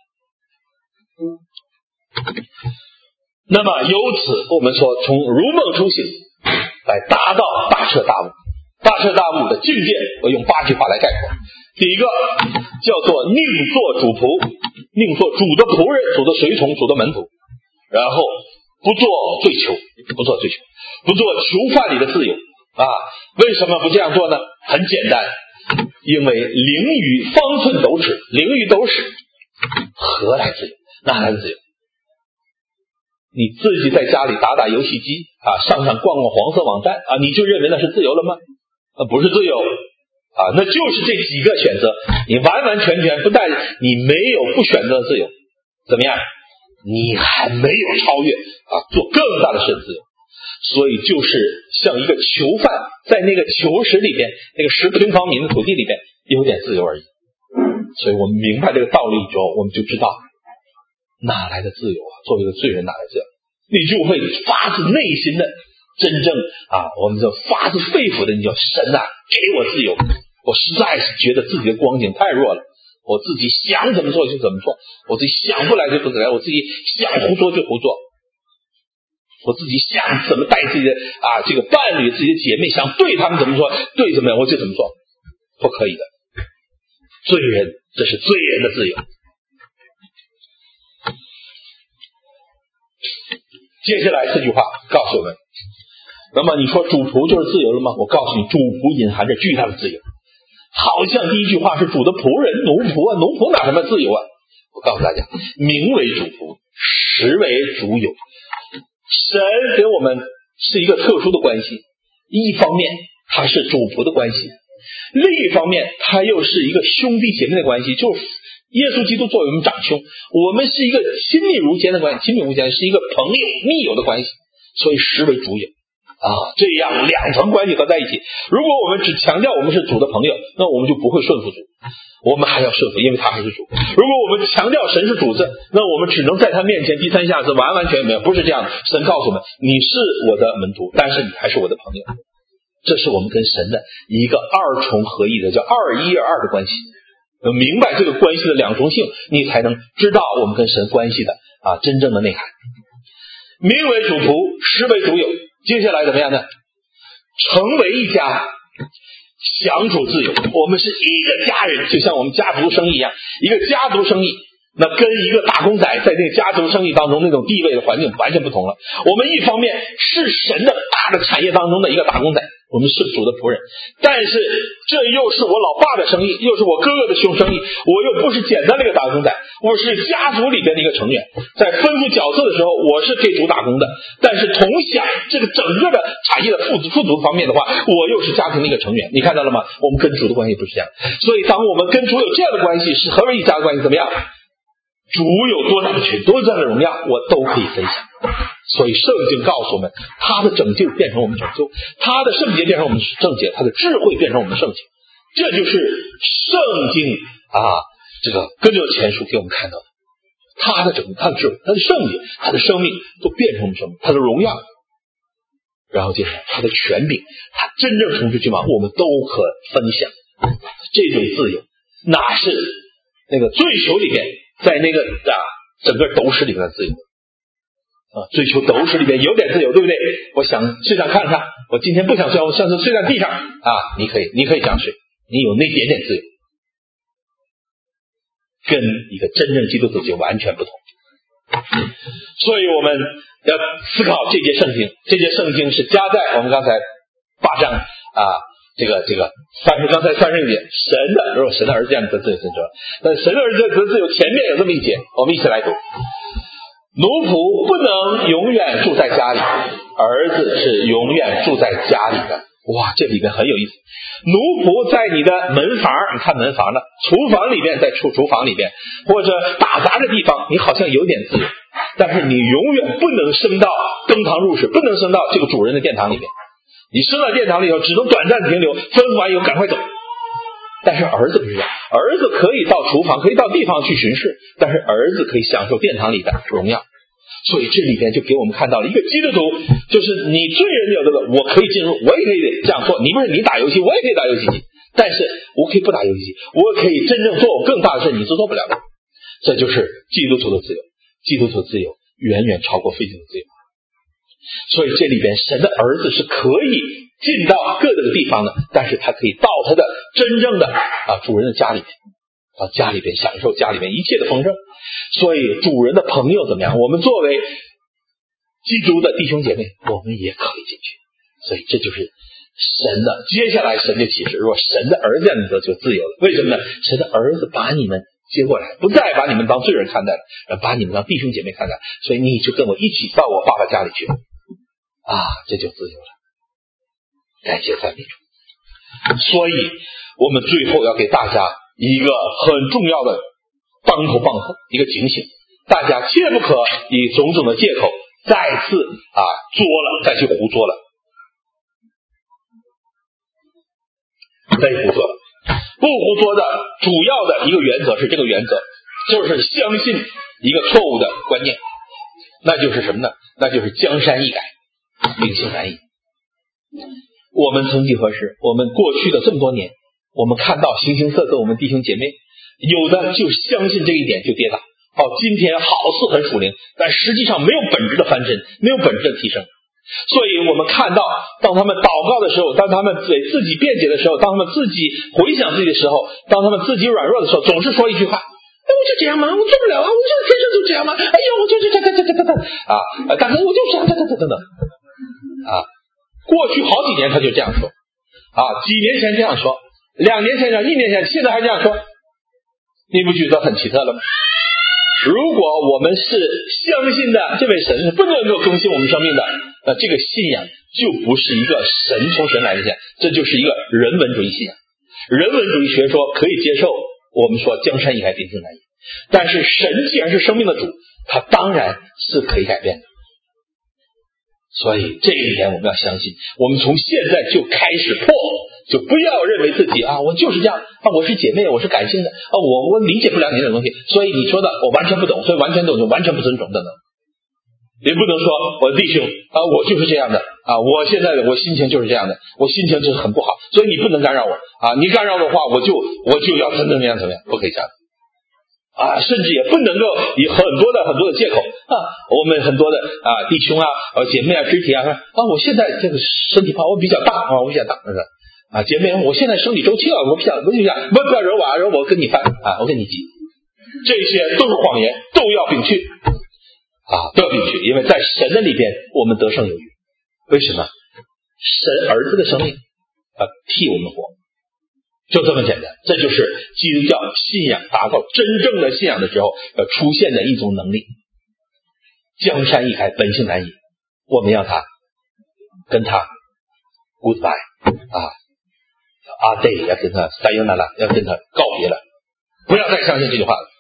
S1: 那么由此我们说，从如梦初醒来达到大彻大悟，大彻大悟的境界，我用八句话来概括。第一个叫做宁做主仆，宁做主的仆人，主的随从，主的门徒，然后不做追求，不做追求，不做囚犯里的自由啊。为什么不这样做呢？很简单，因为灵与方寸斗尺，灵与斗尺，何来自由？哪来的自由？你自己在家里打打游戏机啊，上上逛逛黄色网站啊，你就认为那是自由了吗？那不是自由啊，那就是这几个选择，你完完全全不但你没有不选择的自由，怎么样？ 你还没有超越啊，做更大的神自由。所以就是像一个囚犯在那个囚室里边，那个十平方米的土地里边有点自由而已。所以我们明白这个道理之后，我们就知道哪来的自由啊？作为一个罪人哪来自由？你就会发自内心的真正啊，我们就发自肺腑的，你叫神啊，给我自由！我实在是觉得自己的光景太弱了，我自己想怎么做就怎么做，我自己想不来就不来，我自己想胡做就胡做，我自己想怎么带自己的啊这个伴侣、自己的姐妹，想对他们怎么说，对怎么样我就怎么做，不可以的。罪人，这是罪人的自由。接下来这句话告诉我们，那么你说主仆就是自由了吗？我告诉你，主仆隐含着巨大的自由。好像第一句话是主的仆人、奴仆啊，奴仆哪什么自由啊？我告诉大家，名为主仆，实为主有。神给我们是一个特殊的关系，一方面它是主仆的关系，另一方面它又是一个兄弟姐妹的关系，就是耶稣基督作为我们长兄，我们是一个亲密如间的关系，亲密如间是一个朋友密友的关系，所以实为主有啊，这样两层关系合在一起。如果我们只强调我们是主的朋友，那我们就不会顺服主，我们还要顺服，因为他还是主。如果我们强调神是主子，那我们只能在他面前低三下四，完完全没有，不是这样的。神告诉我们，你是我的门徒，但是你还是我的朋友。这是我们跟神的一个二重合一的，叫二一二的关系。明白这个关系的两重性，你才能知道我们跟神关系的啊真正的内涵。名为主仆，实为主有。接下来怎么样呢？成为一家，享主自由。我们是一个家人，就像我们家族生意一样，一个家族生意，那跟一个打工仔在那个家族生意当中那种地位的环境完全不同了。我们一方面是神的大的产业当中的一个打工仔，我们是主的仆人，但是这又是我老爸的生意，又是我哥哥的兄生意，我又不是简单的一个打工仔，我是家族里边的一个成员。在吩咐角色的时候，我是给主打工的，但是同享这个整个的产业的富足富足方面的话，我又是家庭的一个成员。你看到了吗？我们跟主的关系不是这样。所以当我们跟主有这样的关系，是合为一家的关系，怎么样？主有多大的权，多大的荣耀，我都可以分享。所以圣经告诉我们，他的拯救变成我们拯救，他的圣洁变成我们圣洁，他的智慧变成我们圣洁。这就是圣经啊，这个哥林多前书给我们看到的，他的拯救，他的智慧，他的圣洁，他的生命都变成我们生命，他的荣耀，然后接下来他的权柄，他真正统治君王，我们都可分享。这种自由哪是那个追求里边，在那个啊整个斗室里面的自由啊，追求斗室里边有点自由，对不对？我想睡上看看，我今天不想睡，我上次睡在地上啊，你可以，你可以这样睡，你有那点点自由，跟一个真正基督徒就完全不同。所以我们要思考这节圣经，这节圣经是加在我们刚才八章啊，这个这个三十刚才三十一节，神的如果神的儿子这样的自由是吧？但神的儿子的自由前面有这么一节，我们一起来读。奴仆不能永远住在家里，儿子是永远住在家里的。哇，这里面很有意思。奴仆在你的门房，你看门房了，厨房里面在厨厨房里边，或者打杂的地方，你好像有点自由，但是你永远不能升到登堂入室，不能升到这个主人的殿堂里面。你升到殿堂里头，只能短暂停留，吩咐完以后赶快走。但是儿子不是这样，儿子可以到厨房，可以到地方去巡视，但是儿子可以享受殿堂里的荣耀。所以这里边就给我们看到了一个基督徒，就是你罪人有这个，我可以进入，我也可以这样做。你不是你打游戏，我也可以打游戏机，但是我可以不打游戏机，我可以真正做我更大的事，你是做不了的。这就是基督徒的自由，基督徒的自由远远超过非基督徒的自由。所以这里边神的儿子是可以进到各个地方的，但是他可以到他的真正的啊主人的家里边，到家里边享受家里边一切的丰盛。所以主人的朋友怎么样？我们作为基督的弟兄姐妹，我们也可以进去。所以这就是神的接下来神的启示。如果神的儿子让你得就自由了，为什么呢？神的儿子把你们接过来，不再把你们当罪人看待了，而把你们当弟兄姐妹看待，所以你就跟我一起到我爸爸家里去啊，这就自由了。感谢赞美主。所以我们最后要给大家一个很重要的当头棒喝，一个警醒大家切不可以种种的借口再次啊作了，再去胡作了，再胡作了。不胡作的主要的一个原则是，这个原则就是相信一个错误的观念，那就是什么呢？那就是江山易改，秉性难移。我们曾几何时，我们过去的这么多年，我们看到形形色色我们弟兄姐妹，有的就相信这一点就跌倒，哦，今天好似很属灵，但实际上没有本质的翻身，没有本质的提升。所以我们看到，当他们祷告的时候，当他们给自己辩解的时候，当他们自己回想自己的时候，当他们自己软弱的时候，总是说一句话：哎，我就这样吗？我做不了啊！我就天生就这样吗？哎呀，我就这这这这这这啊！大哥，我就这样，等等等等等啊！过去好几年他就这样说啊，几年前这样说，两年前这样，一年前，现在还这样说，你不觉得很奇特了吗？如果我们是相信的这位神是不能够更新我们生命的，那这个信仰就不是一个神从神来的信仰，这就是一个人文主义信仰。人文主义学说可以接受我们说江山易改，秉性难移，但是神既然是生命的主，他当然是可以改变的。所以这一点我们要相信，我们从现在就开始破，就不要认为自己啊，我就是这样啊，我是姐妹，我是感性的啊，我我理解不了你的东西，所以你说的我完全不懂，所以完全懂就完全不尊重等等。也不能说我弟兄啊，我就是这样的啊，我现在我心情就是这样的，我心情就是很不好，所以你不能干扰我啊，你干扰的话，我就我就要怎么样怎么样，不可以这样啊，甚至也不能够以很多的很多的借口啊，我们很多的啊弟兄啊、呃姐妹啊、肢体啊啊，我现在这个身体胖，我比较大啊，我比较大是吧？啊，姐妹，我现在生理周期啊，我比较我就想不不要惹我啊，惹我跟你翻啊，我跟你急，这些都是谎言，都要摒去啊，都要摒去，因为在神的里边我们得胜有余。为什么？神儿子的生命啊替我们活。就这么简单，这就是基督教信仰达到真正的信仰的时候要出现的一种能力。江山易改，本性难移，我们要他跟他 goodbye 啊，阿 day 要跟他 sayonara， 要跟他告别了，不要再相信这句话了。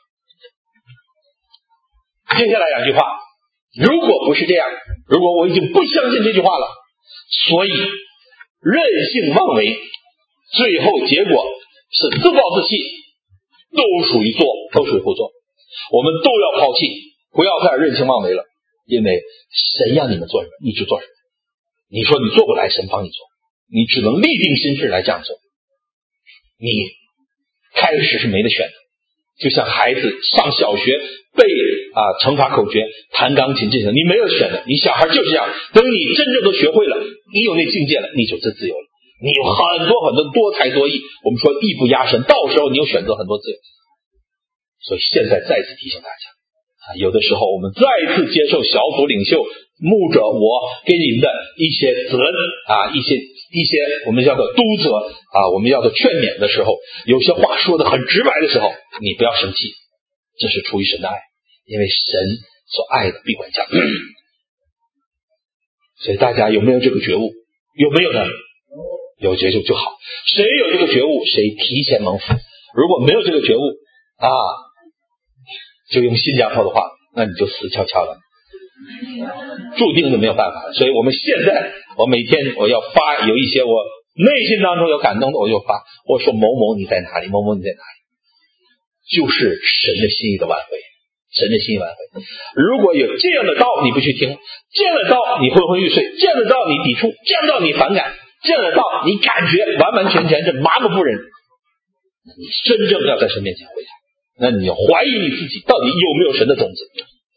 S1: 接下来两句话，如果不是这样，如果我已经不相信这句话了，所以任性妄为，最后结果是自暴自弃，都属于做，都属于胡做。我们都要抛弃，不要再任性妄为了，因为神让你们做什么你就做什么。你说你做不来，神帮你做，你只能立定心志来这样做。你开始是没得选的，就像孩子上小学背啊乘法口诀、弹钢琴这些，你没有选的，你小孩就是这样。等你真正都学会了，你有那境界了，你就真自由了。你有很多很多多才多艺，我们说艺不压身，到时候你有选择很多自由。所以现在再次提醒大家啊，有的时候我们再次接受小组领袖、牧者我给你们的一些责任啊，一些一些我们叫做督责啊，我们叫做劝勉的时候，有些话说得很直白的时候，你不要生气，这是出于神的爱，因为神所爱的必管教。所以大家有没有这个觉悟？有没有呢？有觉悟就好，谁有这个觉悟，谁提前蒙福。如果没有这个觉悟啊，就用新加坡的话，那你就死翘翘了，注定就没有办法。所以我们现在，我每天我要发有一些我内心当中有感动的，我就发，我说某某你在哪里，某某你在哪里，就是神的心意的挽回，神的心意挽回。如果有这样的道你不去听，这样的道你昏昏欲睡，这样的道你抵触，这样的道你反感，这样的道你感觉完完全全是麻木不仁，你真正要在神面前悔改，那你要怀疑你自己到底有没有神的种子。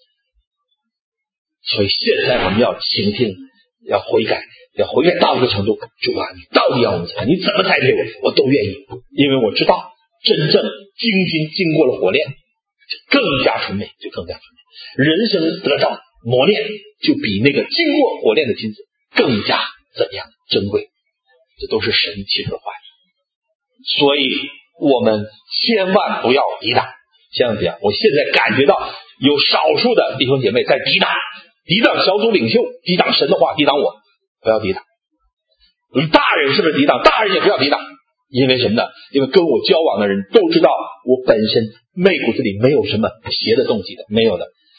S1: 所以现在我们要倾听，要悔改，要悔改到一个程度，主啊，你到底要我们怎么样？你怎么栽培我，我都愿意，因为我知道真正精金经过了火炼，就更加纯美，就更加纯美。人生得到磨练，就比那个经过火炼的金子更加怎么样珍贵。这都是神启示的话语，所以我们千万不要抵挡。千万不要，我现在感觉到有少数的弟兄姐妹在抵挡，抵挡小组领袖，抵挡神的话，抵挡我，不要抵挡。大人是不是抵挡？大人也不要抵挡，因为什么呢？因为跟我交往的人都知道，我本身媚骨子里没有什么邪的动机的，没有的。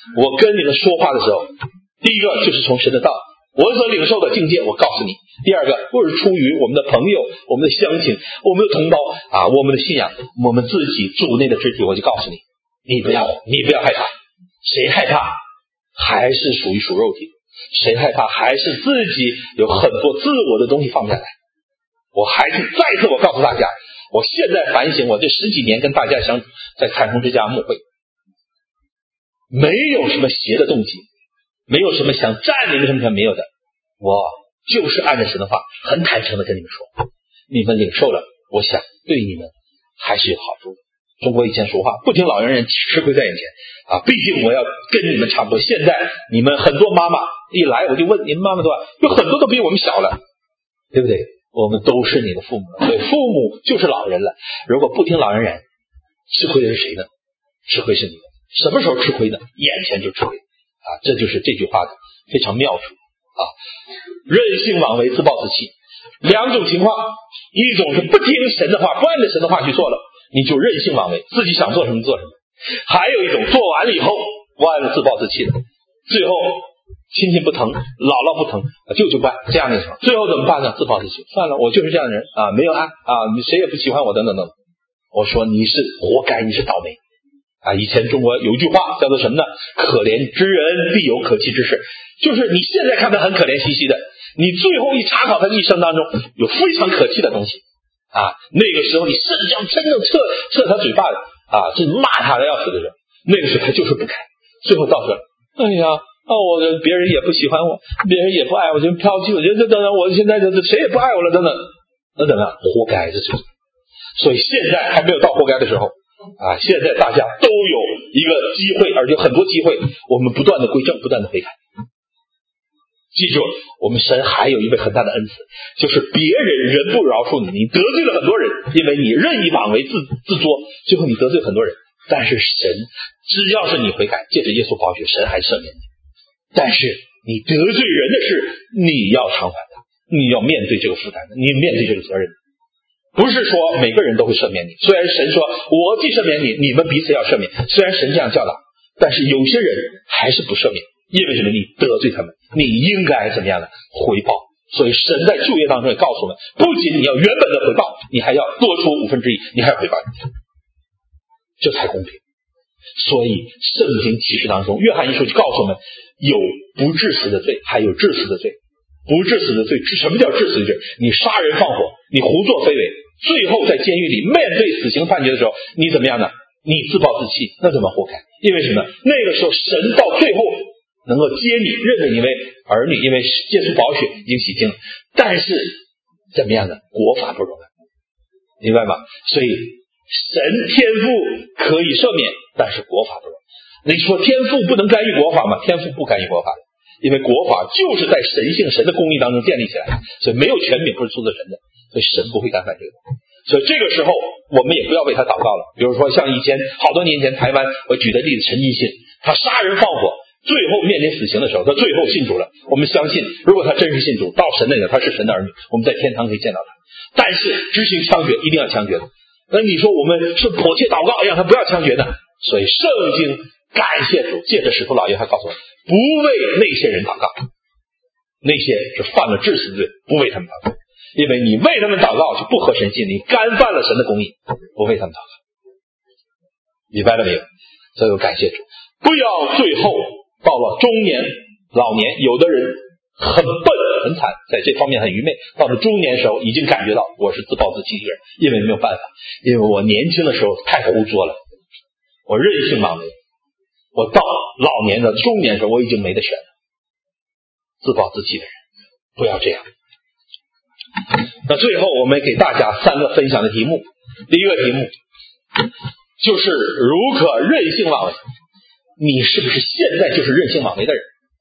S1: 我跟你们说话的时候，第一个就是从神的道，我所领受的境界，我告诉你；第二个，或是出于我们的朋友、我们的乡亲、我们的同胞啊，我们的信仰，我们自己主内的肢体，我就告诉你，你不要，你不要害怕。谁害怕，还是属于属肉体；谁害怕，还是自己有很多自我的东西放不下来。我还是再次我告诉大家，我现在反省我这十几年跟大家相处，在彩虹之家牧会，没有什么邪的动机，没有什么想占领的什么没有的，我就是按着神的话很坦诚的跟你们说，你们领受了，我想对你们还是有好处的。中国以前说话，不听老人人吃亏在眼前啊！毕竟我要跟你们差不多。现在你们很多妈妈一来，我就问你们妈妈多少，有很多都比我们小了，对不对？我们都是你的父母了，所以父母就是老人了。如果不听老人人，吃亏的是谁呢？吃亏是你们。什么时候吃亏呢？眼前就吃亏啊！这就是这句话的非常妙处啊！任性妄为，自暴自弃。两种情况，一种是不听神的话，不按着神的话去做了，你就任性妄为，自己想做什么做什么。还有一种做完了以后完了自暴自弃的，最后亲戚不疼，姥姥不疼，舅舅不爱，这样的情况，最后怎么办呢？自暴自弃，算了，我就是这样的人啊，没有爱啊，你谁也不喜欢我等等等。我说你是活该，你是倒霉啊！以前中国有一句话叫做什么呢？可怜之人必有可弃之事，就是你现在看他很可怜兮兮的，你最后一查考他一生当中有非常可弃的东西啊，那个时候你甚至要真正撤撤他嘴巴的啊，这骂他的要死的人，那个时候他就是不开，最后到这，哎呀，哦，我别人也不喜欢我，别人也不爱我，就抛弃我，觉得等等，我现在就谁也不爱我了，等等，那怎么样？活该，这就是。所以现在还没有到活该的时候啊！现在大家都有一个机会，而且很多机会，我们不断的归正，不断的悔改。记住，我们神还有一位很大的恩赐，就是别人人不饶恕你，你得罪了很多人，因为你任意妄为自自作，最后你得罪很多人。但是神只要是你悔改，借着耶稣宝血，神还赦免你。但是你得罪人的事，你要偿还的，你要面对这个负担的，你面对这个责任。不是说每个人都会赦免你，虽然神说我既赦免你，你们彼此要赦免，虽然神这样教导，但是有些人还是不赦免，因为什么？你得罪他们，你应该怎么样呢？回报。所以神在旧约当中也告诉我们，不仅你要原本的回报，你还要多出五分之一，你还要回报人家，这才公平。所以圣经启示当中，约翰一书就告诉我们，有不致死的罪，还有致死的罪。不致死的罪，什么叫致死的罪？你杀人放火，你胡作非为，最后在监狱里面对死刑判决的时候，你怎么样呢？你自暴自弃，那怎么活该？因为什么？那个时候神到最后能够接你，认为你为儿女，因为耶稣宝血已经洗净了。但是怎么样呢？国法不容啊，明白吗？所以神天父可以赦免，但是国法不容。你说天父不能干预国法吗？天父不干预国法的，因为国法就是在神性神的公义当中建立起来的，所以没有权柄不是出自神的，所以神不会干犯这个。所以这个时候我们也不要为他祷告了。比如说像以前好多年前台湾我举的例子，陈进信他杀人放火，最后面临死刑的时候，他最后信主了。我们相信如果他真是信主到神那里，他是神的儿女，我们在天堂可以见到他。但是执行枪决一定要枪决的。那你说我们是迫切祷告让他不要枪决呢？所以圣经感谢主，借着使徒老爷还告诉我们，不为那些人祷告，那些是犯了致死罪，不为他们祷告，因为你为他们祷告就不合神心，你干犯了神的公义，不为他们祷告，明白了没有？所以我感谢主，不要最后到了中年老年，有的人很笨很惨，在这方面很愚昧，到了中年时候已经感觉到我是自暴自弃的人，因为没有办法，因为我年轻的时候太胡作了，我任性妄为，我到老年的中年的时候我已经没得选了，自暴自弃的人不要这样。那最后我们给大家三个分享的题目，第一个题目就是如何任性妄为。你是不是现在就是任性妄为的人？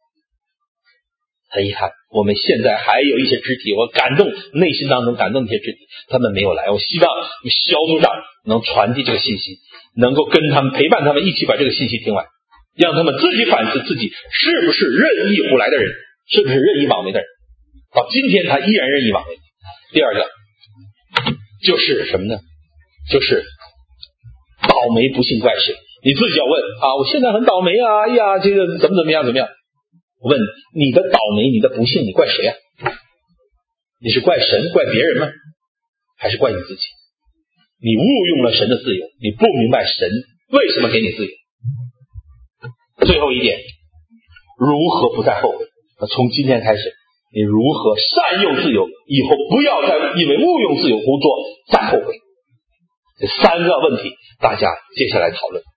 S1: 很遗憾，我们现在还有一些肢体，我感动内心当中感动一些肢体，他们没有来。我希望小组长能传递这个信息，能够跟他们陪伴他们一起把这个信息听完，让他们自己反思自己是不是任意胡来的人，是不是任意妄为的人。到今天他依然任意妄为。第二个就是什么呢？就是倒霉不幸怪谁， 你自己要问啊，我现在很倒霉啊，哎呀，这个怎么怎么样怎么样？我问你的倒霉，你的不幸，你怪谁啊？你是怪神怪别人吗？还是怪你自己？你误用了神的自由，你不明白神为什么给你自由。最后一点，如何不再后悔？从今天开始，你如何善用自由，以后不要再因为误用自由胡作再后悔。这三个问题大家接下来讨论。